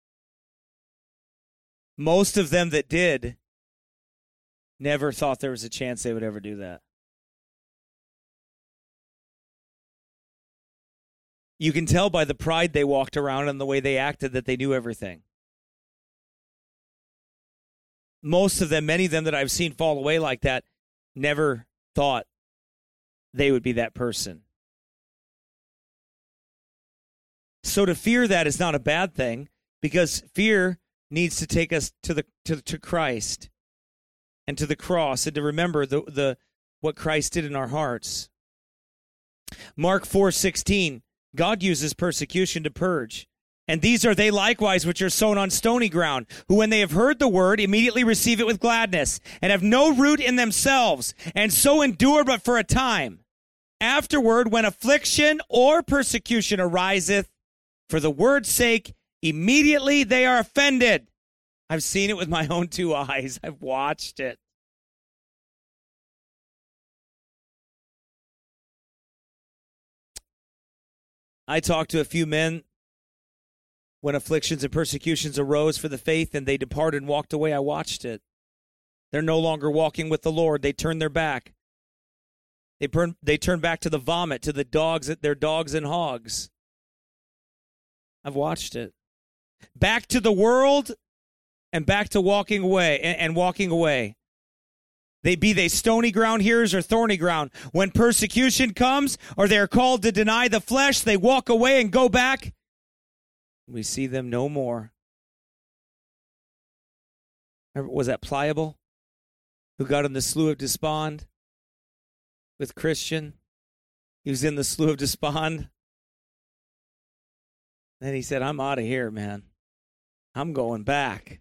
Most of them that did never thought there was a chance they would ever do that. You can tell by the pride they walked around and the way they acted that they knew everything. Most of them, many of them that I've seen fall away like that, never thought they would be that person. So to fear that is not a bad thing, because fear needs to take us to Christ and to the cross, and to remember the what Christ did in our hearts. Mark 4:16, God uses persecution to purge. And these are they likewise which are sown on stony ground, who when they have heard the word immediately receive it with gladness, and have no root in themselves, and so endure but for a time. Afterward, when affliction or persecution ariseth for the word's sake, immediately they are offended. I've seen it with my own two eyes. I've watched it. I talked to a few men when afflictions and persecutions arose for the faith and they departed and walked away. I watched it. They're no longer walking with the Lord. They turned their back. They turn back to the vomit, to the dogs, their dogs and hogs. I've watched it. Back to the world and back to walking away and walking away. They stony ground hearers or thorny ground. When persecution comes or they're called to deny the flesh, they walk away and go back. We see them no more. Was that Pliable who got in the Slough of Despond with Christian? He was in the Slough of Despond. Then he said, I'm out of here, man. I'm going back.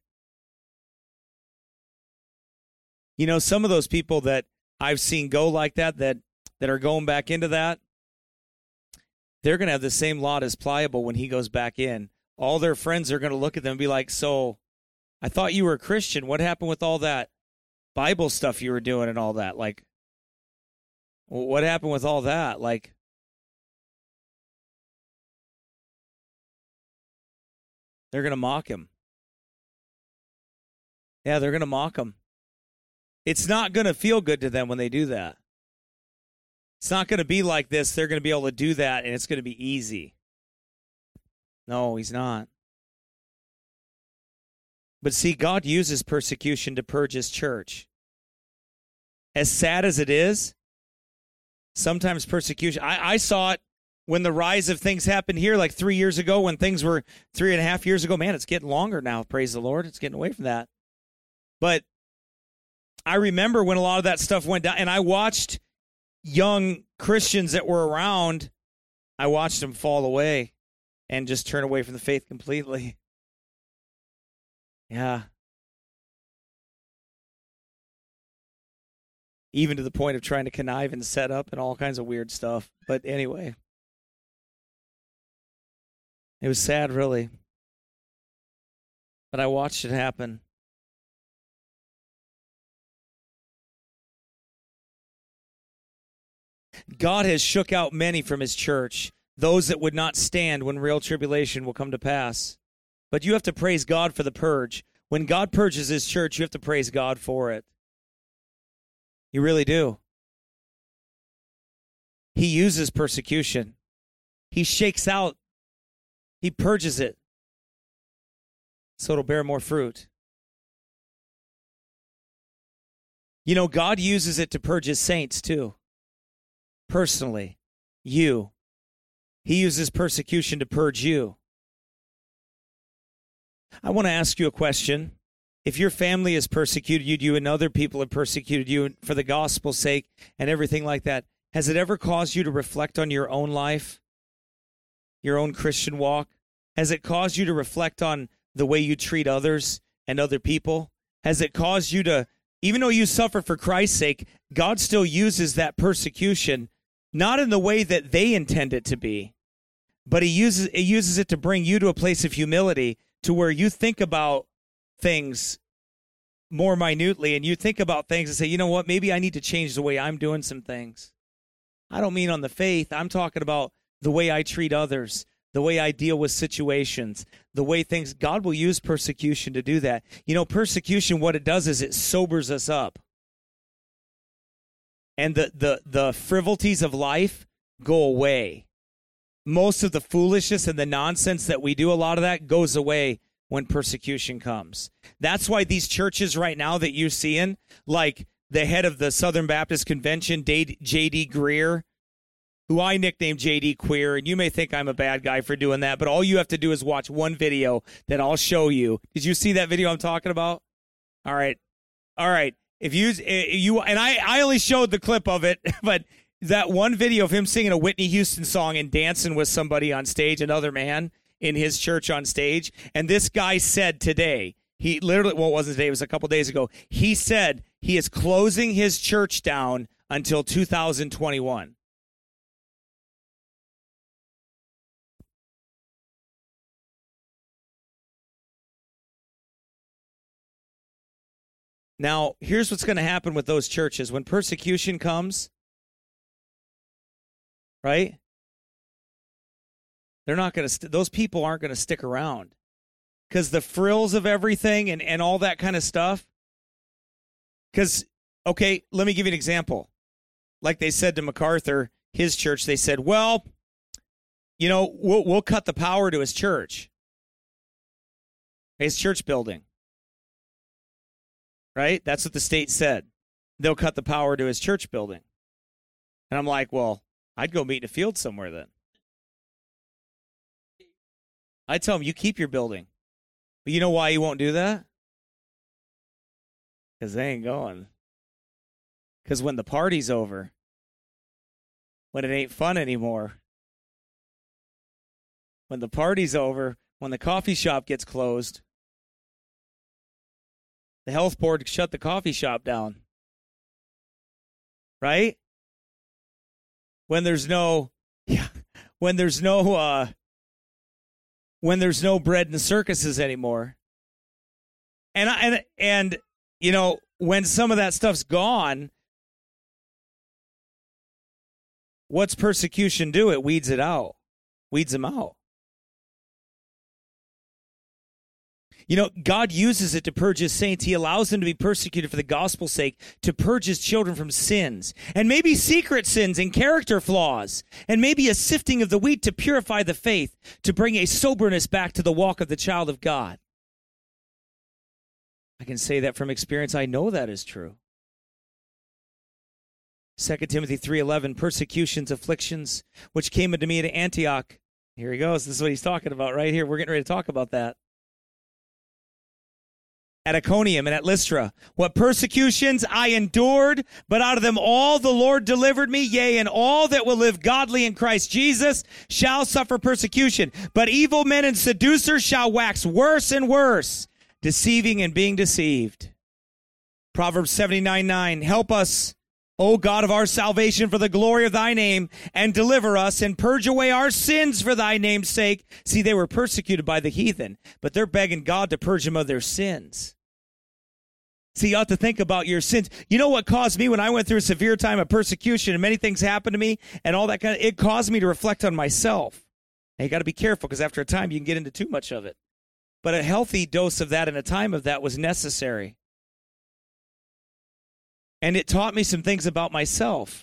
You know, some of those people that I've seen go like that are going back into that, they're going to have the same lot as Pliable when he goes back in. All their friends are going to look at them and be like, so I thought you were a Christian. What happened with all that Bible stuff you were doing and all that? Like, what happened with all that? Like, they're going to mock him. Yeah, they're going to mock him. It's not going to feel good to them when they do that. It's not going to be like this. They're going to be able to do that, and it's going to be easy. No, he's not. But see, God uses persecution to purge his church. As sad as it is, sometimes persecution, I saw it when the rise of things happened here like 3 years ago, when things were 3.5 years ago. Man, it's getting longer now, praise the Lord. It's getting away from that. But I remember when a lot of that stuff went down, and I watched young Christians that were around, I watched them fall away and just turn away from the faith completely. Yeah. Even to the point of trying to connive and set up and all kinds of weird stuff. But anyway, it was sad, really. But I watched it happen. God has shook out many from his church, those that would not stand when real tribulation will come to pass. But you have to praise God for the purge. When God purges his church, you have to praise God for it. You really do. He uses persecution. He shakes out. He purges it so it'll bear more fruit. You know, God uses it to purge his saints too. Personally, you. He uses persecution to purge you. I want to ask you a question. If your family has persecuted you and other people have persecuted you for the gospel's sake and everything like that, has it ever caused you to reflect on your own life, your own Christian walk? Has it caused you to reflect on the way you treat others and other people? Has it caused you to, even though you suffer for Christ's sake, God still uses that persecution, not in the way that they intend it to be, but he uses it to bring you to a place of humility to where you think about things more minutely and you think about things and say, you know what, maybe I need to change the way I'm doing some things. I don't mean on the faith. I'm talking about the way I treat others, the way I deal with situations, the way things, God will use persecution to do that. You know, persecution, what it does is it sobers us up. And the frivolities of life go away. Most of the foolishness and the nonsense that we do, a lot of that goes away when persecution comes. That's why these churches right now that you're seeing, like the head of the Southern Baptist Convention, J.D. Greer, who I nicknamed J.D. Queer, and you may think I'm a bad guy for doing that, but all you have to do is watch one video that I'll show you. Did you see that video I'm talking about? All right. If you and I only showed the clip of it, but that one video of him singing a Whitney Houston song and dancing with somebody on stage, another man in his church on stage, and this guy said today, he literally, well, it wasn't today, it was a couple days ago, he said he is closing his church down until 2021. Now, here's what's going to happen with those churches. When persecution comes, right? They're not going to. Those people aren't going to stick around because the frills of everything and all that kind of stuff. Because, okay, let me give you an example. Like they said to MacArthur, his church, they said, well, we'll cut the power to his church building. Right? That's what the state said. They'll cut the power to his church building. And I'm like, well, I'd go meet in a field somewhere then. I tell him, you keep your building. But you know why he won't do that? Because they ain't going. Because when the party's over, when it ain't fun anymore, when the party's over, when the coffee shop gets closed, the health board shut the coffee shop down. Right? When there's no bread and circuses anymore. And when some of that stuff's gone, what's persecution do? It weeds them out. God uses it to purge his saints. He allows them to be persecuted for the gospel's sake, to purge his children from sins, and maybe secret sins and character flaws, and maybe a sifting of the wheat to purify the faith, to bring a soberness back to the walk of the child of God. I can say that from experience. I know that is true. 2 Timothy 3:11, persecutions, afflictions, which came unto me at Antioch. Here he goes. This is what he's talking about right here. We're getting ready to talk about that. At Iconium and at Lystra, what persecutions I endured, but out of them all the Lord delivered me. Yea, and all that will live godly in Christ Jesus shall suffer persecution. But evil men and seducers shall wax worse and worse, deceiving and being deceived. Proverbs 79:9, help us, O God of our salvation, for the glory of thy name, and deliver us and purge away our sins for thy name's sake. See, they were persecuted by the heathen, but they're begging God to purge them of their sins. See, you ought to think about your sins. You know what caused me when I went through a severe time of persecution and many things happened to me and all that it caused me to reflect on myself. And you got to be careful because after a time you can get into too much of it. But a healthy dose of that and a time of that was necessary. And it taught me some things about myself.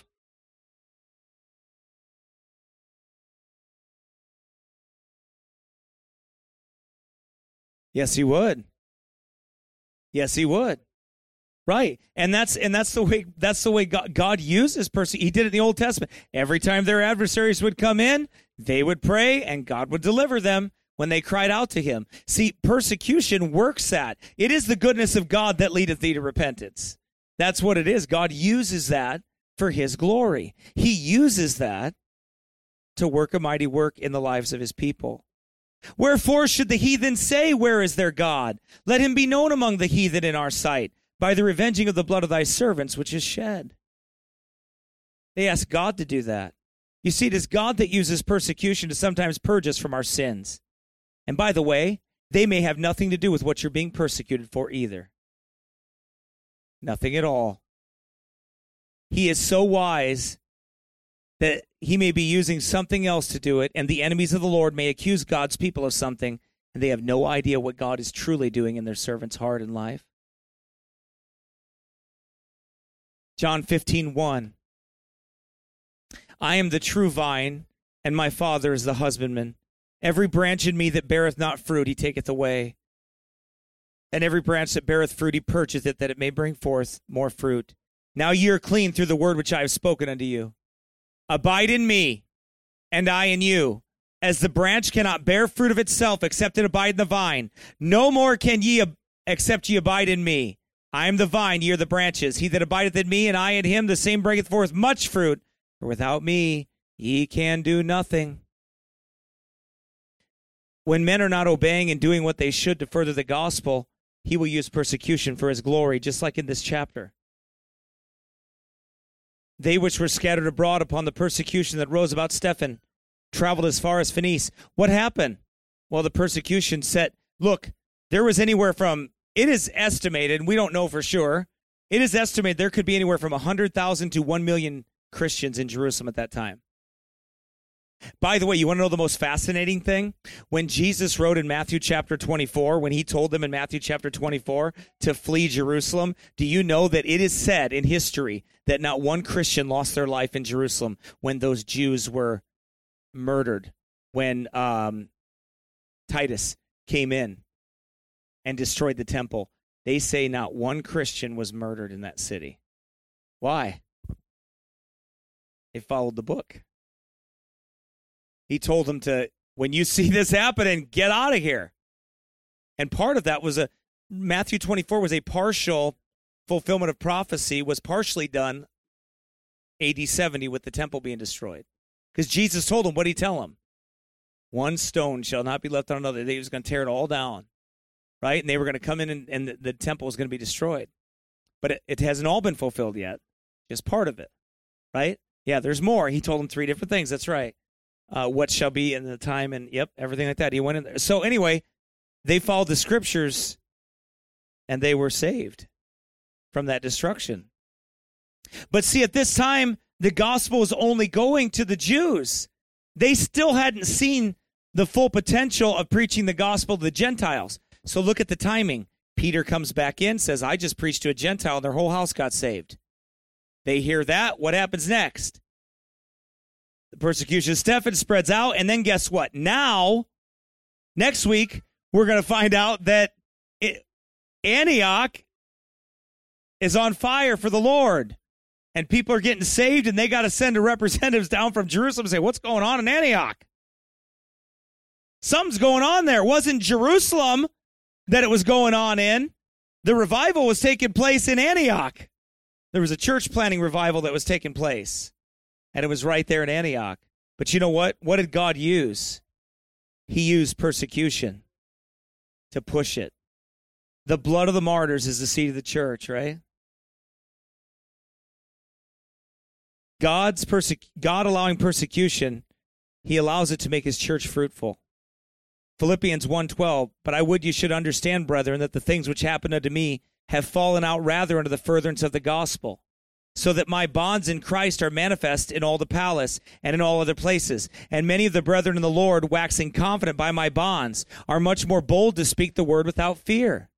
Yes, he would. Yes, he would. Right. And that's the way God uses person. He did it in the Old Testament. Every time their adversaries would come in, they would pray and God would deliver them when they cried out to him. See, persecution works that. It is the goodness of God that leadeth thee to repentance. That's what it is. God uses that for his glory. He uses that to work a mighty work in the lives of his people. Wherefore should the heathen say, where is their God? Let him be known among the heathen in our sight, by the revenging of the blood of thy servants, which is shed. They ask God to do that. You see, it is God that uses persecution to sometimes purge us from our sins. And by the way, they may have nothing to do with what you're being persecuted for either. Nothing at all. He is so wise that he may be using something else to do it, and the enemies of the Lord may accuse God's people of something, and they have no idea what God is truly doing in their servant's heart and life. John 15:1. I am the true vine, and my Father is the husbandman. Every branch in me that beareth not fruit, he taketh away. And every branch that beareth fruit, he purgeth it, that it may bring forth more fruit. Now ye are clean through the word which I have spoken unto you. Abide in me, and I in you. As the branch cannot bear fruit of itself, except it abide in the vine, no more can ye except ye abide in me. I am the vine, ye are the branches. He that abideth in me, and I in him, the same bringeth forth much fruit. For without me ye can do nothing. When men are not obeying and doing what they should to further the gospel, he will use persecution for his glory, just like in this chapter. They which were scattered abroad upon the persecution that rose about Stephen traveled as far as Phoenice. What happened? Well, the persecution set, look, there was anywhere from, it is estimated, and we don't know for sure, it is estimated there could be anywhere from 100,000 to 1 million Christians in Jerusalem at that time. By the way, you want to know the most fascinating thing? When Jesus wrote in Matthew chapter 24, when he told them in Matthew chapter 24 to flee Jerusalem, do you know that it is said in history that not one Christian lost their life in Jerusalem when those Jews were murdered, when Titus came in and destroyed the temple? They say not one Christian was murdered in that city. Why? They followed the book. He told them to, when you see this happening, get out of here. And part of that was Matthew 24 was a partial fulfillment of prophecy, was partially done AD 70 with the temple being destroyed. Because Jesus told them, what did he tell them? One stone shall not be left on another. He was going to tear it all down, right? And they were going to come in and the temple was going to be destroyed. But it hasn't all been fulfilled yet, just part of it, right? Yeah, there's more. He told them 3 different things. That's right. What shall be in the time and, everything like that. He went in there. So anyway, they followed the scriptures and they were saved from that destruction. But see, at this time, the gospel was only going to the Jews. They still hadn't seen the full potential of preaching the gospel to the Gentiles. So look at the timing. Peter comes back in, says, I just preached to a Gentile, and their whole house got saved. They hear that. What happens next? The persecution of Stephen spreads out, and then guess what? Now, next week, we're going to find out that Antioch is on fire for the Lord, and people are getting saved, and they got to send the representatives down from Jerusalem and say, what's going on in Antioch? Something's going on there. It wasn't Jerusalem that it was going on in. The revival was taking place in Antioch. There was a church planting revival that was taking place. And it was right there in Antioch. But you know what? What did God use? He used persecution to push it. The blood of the martyrs is the seed of the church, right? God allowing persecution, he allows it to make his church fruitful. Philippians 1:12, but I would you should understand, brethren, that the things which happened unto me have fallen out rather unto the furtherance of the gospel, so that my bonds in Christ are manifest in all the palace and in all other places. And many of the brethren in the Lord, waxing confident by my bonds, are much more bold to speak the word without fear.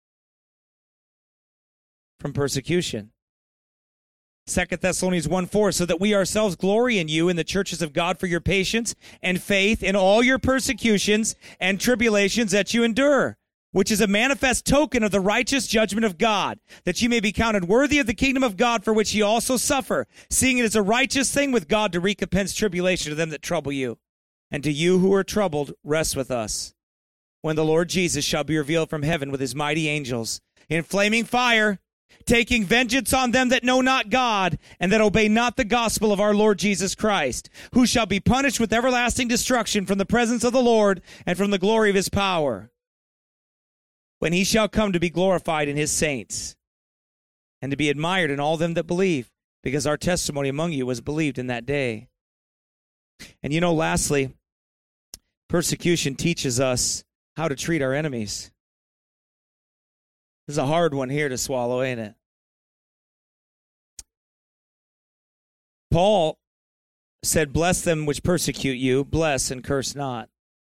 From persecution. 2 Thessalonians 1:4, so that we ourselves glory in you in the churches of God for your patience and faith in all your persecutions and tribulations that you endure, which is a manifest token of the righteous judgment of God, that you may be counted worthy of the kingdom of God for which ye also suffer, seeing it is a righteous thing with God to recompense tribulation to them that trouble you. And to you who are troubled, rest with us, when the Lord Jesus shall be revealed from heaven with his mighty angels, in flaming fire, taking vengeance on them that know not God, and that obey not the gospel of our Lord Jesus Christ, who shall be punished with everlasting destruction from the presence of the Lord and from the glory of his power, when he shall come to be glorified in his saints, and to be admired in all them that believe, because our testimony among you was believed in that day. And you know, lastly, persecution teaches us how to treat our enemies. This is a hard one here to swallow, ain't it? Paul said, bless them which persecute you, bless and curse not.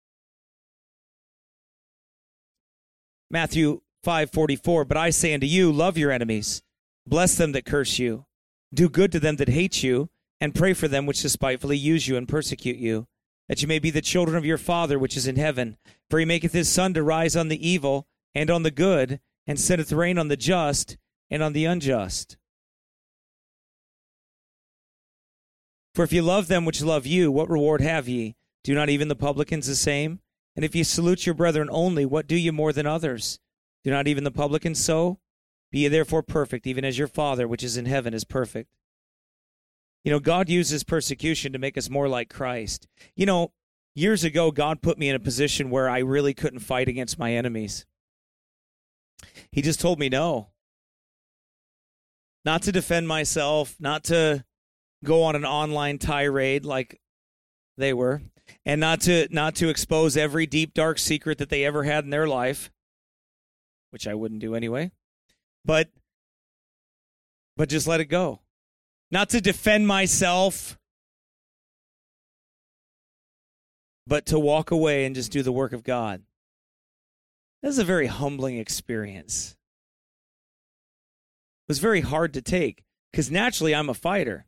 Matthew 5:44, but I say unto you, love your enemies, bless them that curse you, do good to them that hate you, and pray for them which despitefully use you and persecute you, that you may be the children of your Father which is in heaven. For he maketh his sun to rise on the evil and on the good, and sendeth rain on the just and on the unjust. For if ye love them which love you, what reward have ye? Do not even the publicans the same? And if ye salute your brethren only, what do ye more than others? Do not even the publicans so? Be ye therefore perfect, even as your Father which is in heaven is perfect. You know, God uses persecution to make us more like Christ. You know, years ago, God put me in a position where I really couldn't fight against my enemies. He just told me no. Not to defend myself, not to go on an online tirade like they were, and not to expose every deep, dark secret that they ever had in their life, which I wouldn't do anyway, but just let it go. Not to defend myself but to walk away and just do the work of God. That was a very humbling experience. It was very hard to take because naturally I'm a fighter.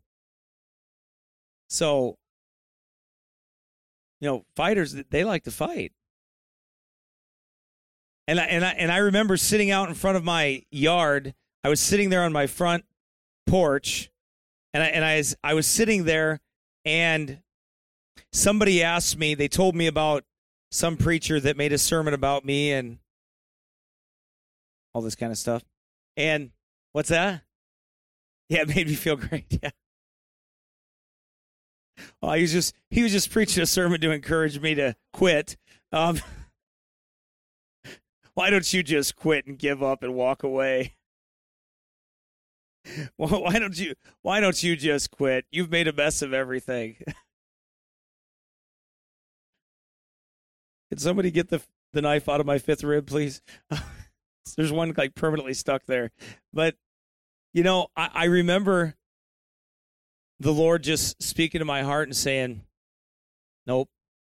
So, fighters, they like to fight. And I remember sitting out in front of my yard. I was sitting there on my front porch, and I was sitting there, and somebody asked me. They told me about some preacher that made a sermon about me and all this kind of stuff. And what's that? Yeah, it made me feel great. Yeah. Well, he was just preaching a sermon to encourage me to quit. Why don't you just quit and give up and walk away? Well, why don't you just quit? You've made a mess of everything. Can somebody get the knife out of my fifth rib, please? There's one like permanently stuck there. But, I remember the Lord just speaking to my heart and saying, nope.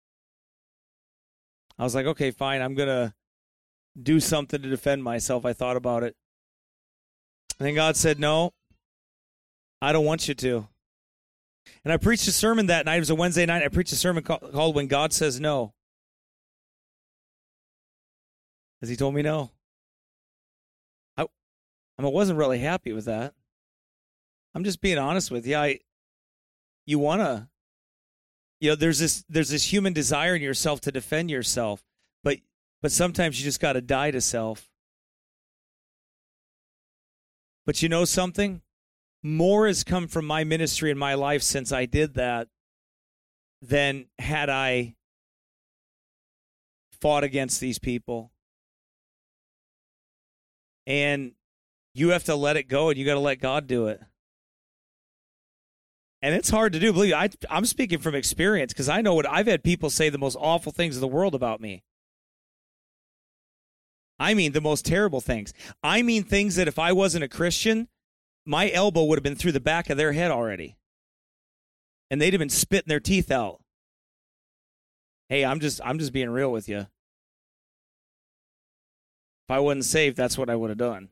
I was like, okay, fine. I'm going to do something to defend myself. I thought about it. And then God said, no, I don't want you to. And I preached a sermon that night. It was a Wednesday night. I preached a sermon called When God Says No. Because he told me no. I wasn't really happy with that. I'm just being honest with you. You want to, there's this human desire in yourself to defend yourself, but sometimes you just got to die to self. But you know something? More has come from my ministry in my life since I did that than had I fought against these people. And you have to let it go, and you got to let God do it. And it's hard to do. Believe me, I'm speaking from experience because I know what I've had people say the most awful things in the world about me. I mean, the most terrible things. I mean, things that if I wasn't a Christian, my elbow would have been through the back of their head already. And they'd have been spitting their teeth out. Hey, I'm just being real with you. If I wasn't saved, that's what I would have done.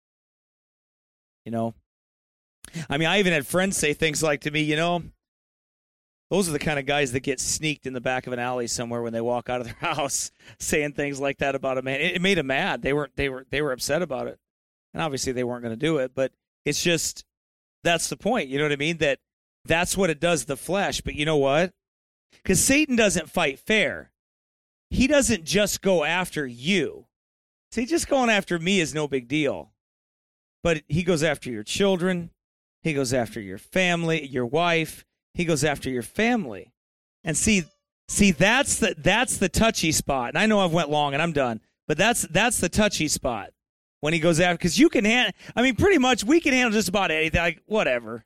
I mean, I even had friends say things like to me, those are the kind of guys that get sneaked in the back of an alley somewhere when they walk out of their house, saying things like that about a man. It made them mad. They were upset about it, and obviously they weren't going to do it. But it's just that's the point. You know what I mean? That's what it does to the flesh. But you know what? Because Satan doesn't fight fair. He doesn't just go after you. See, just going after me is no big deal. But he goes after your children. He goes after your family, your wife. He goes after your family. And see, that's the touchy spot. And I know I've went long and I'm done. But that's the touchy spot when he goes after, because you can handle, pretty much we can handle just about anything. Like, whatever.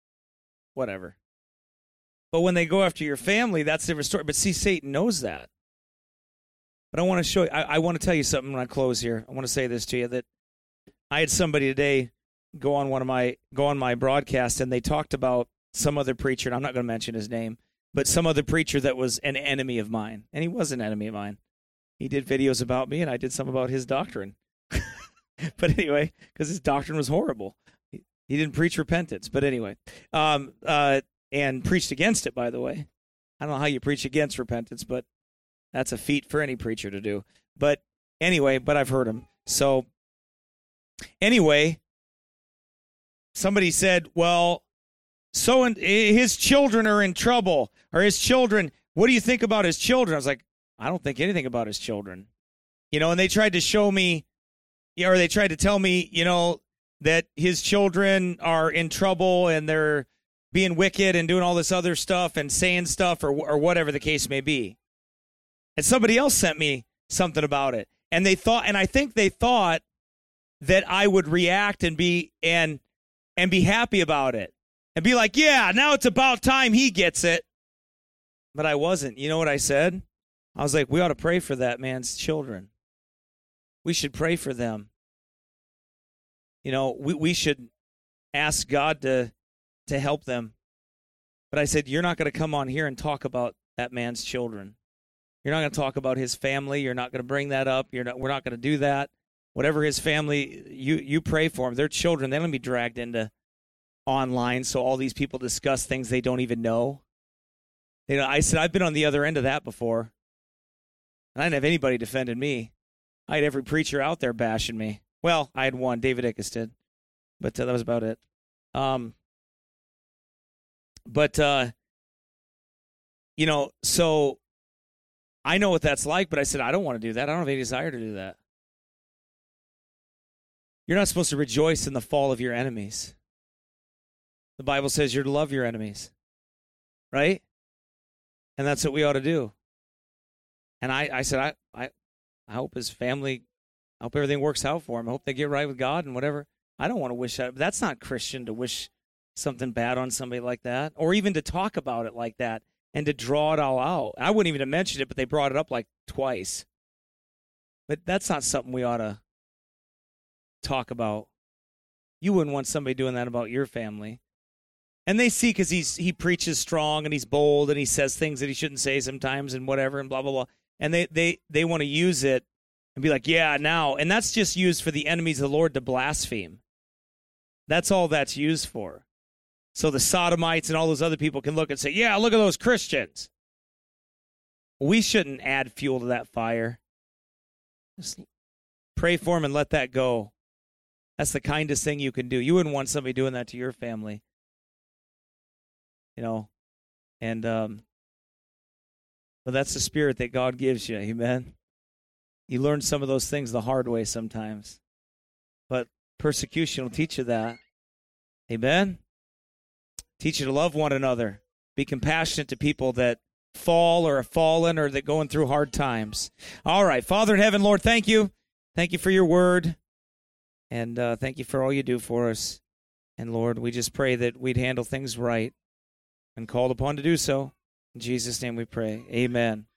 But when they go after your family, that's a different story. But see, Satan knows that. But I want to show you, I want to tell you something when I close here. I want to say this to you, that I had somebody today go on my broadcast, and they talked about some other preacher, and I'm not going to mention his name, but some other preacher that was an enemy of mine. And he was an enemy of mine. He did videos about me, and I did some about his doctrine. But anyway, because his doctrine was horrible. He didn't preach repentance. But anyway, and preached against it, by the way. I don't know how you preach against repentance, but that's a feat for any preacher to do. But anyway, I've heard him. So anyway, somebody said, well, his children are in trouble, or his children, what do you think about his children? I was like, I don't think anything about his children. And they tried to show me, or they tried to tell me, that his children are in trouble and they're being wicked and doing all this other stuff and saying stuff or whatever the case may be. And somebody else sent me something about it. And I think they thought that I would react and be happy about it. And be like, yeah, now it's about time he gets it. But I wasn't. You know what I said? I was like, we ought to pray for that man's children. We should pray for them. We should ask God to help them. But I said, you're not going to come on here and talk about that man's children. You're not going to talk about his family. You're not going to bring that up. We're not going to do that. Whatever his family, you pray for them. Their children, they don't be dragged into online so all these people discuss things they don't even know. I said, I've been on the other end of that before. And I didn't have anybody defending me. I had every preacher out there bashing me. Well, I had one, David Ickus did. But that was about it. So I know what that's like, but I said, I don't want to do that. I don't have any desire to do that. You're not supposed to rejoice in the fall of your enemies. The Bible says you're to love your enemies, right? And that's what we ought to do. And I said, I hope his family, I hope everything works out for him. I hope they get right with God and whatever. I don't want to wish that. That's not Christian to wish something bad on somebody like that, or even to talk about it like that and to draw it all out. I wouldn't even have mentioned it, but they brought it up like twice. But that's not something we ought to talk about. You wouldn't want somebody doing that about your family. And they see, because he preaches strong and he's bold and he says things that he shouldn't say sometimes and whatever and blah, blah, blah. And they want to use it and be like, yeah, now. And that's just used for the enemies of the Lord to blaspheme. That's all that's used for. So the sodomites and all those other people can look and say, yeah, look at those Christians. We shouldn't add fuel to that fire. Just pray for them and let that go. That's the kindest thing you can do. You wouldn't want somebody doing that to your family. And but that's the spirit that God gives you. Amen. You learn some of those things the hard way sometimes, but persecution will teach you that. Amen. Teach you to love one another. Be compassionate to people that fall or are fallen or that are going through hard times. All right. Father in heaven, Lord, thank you. Thank you for your word. And thank you for all you do for us. And Lord, we just pray that we'd handle things right and called upon to do so. In Jesus' name we pray. Amen.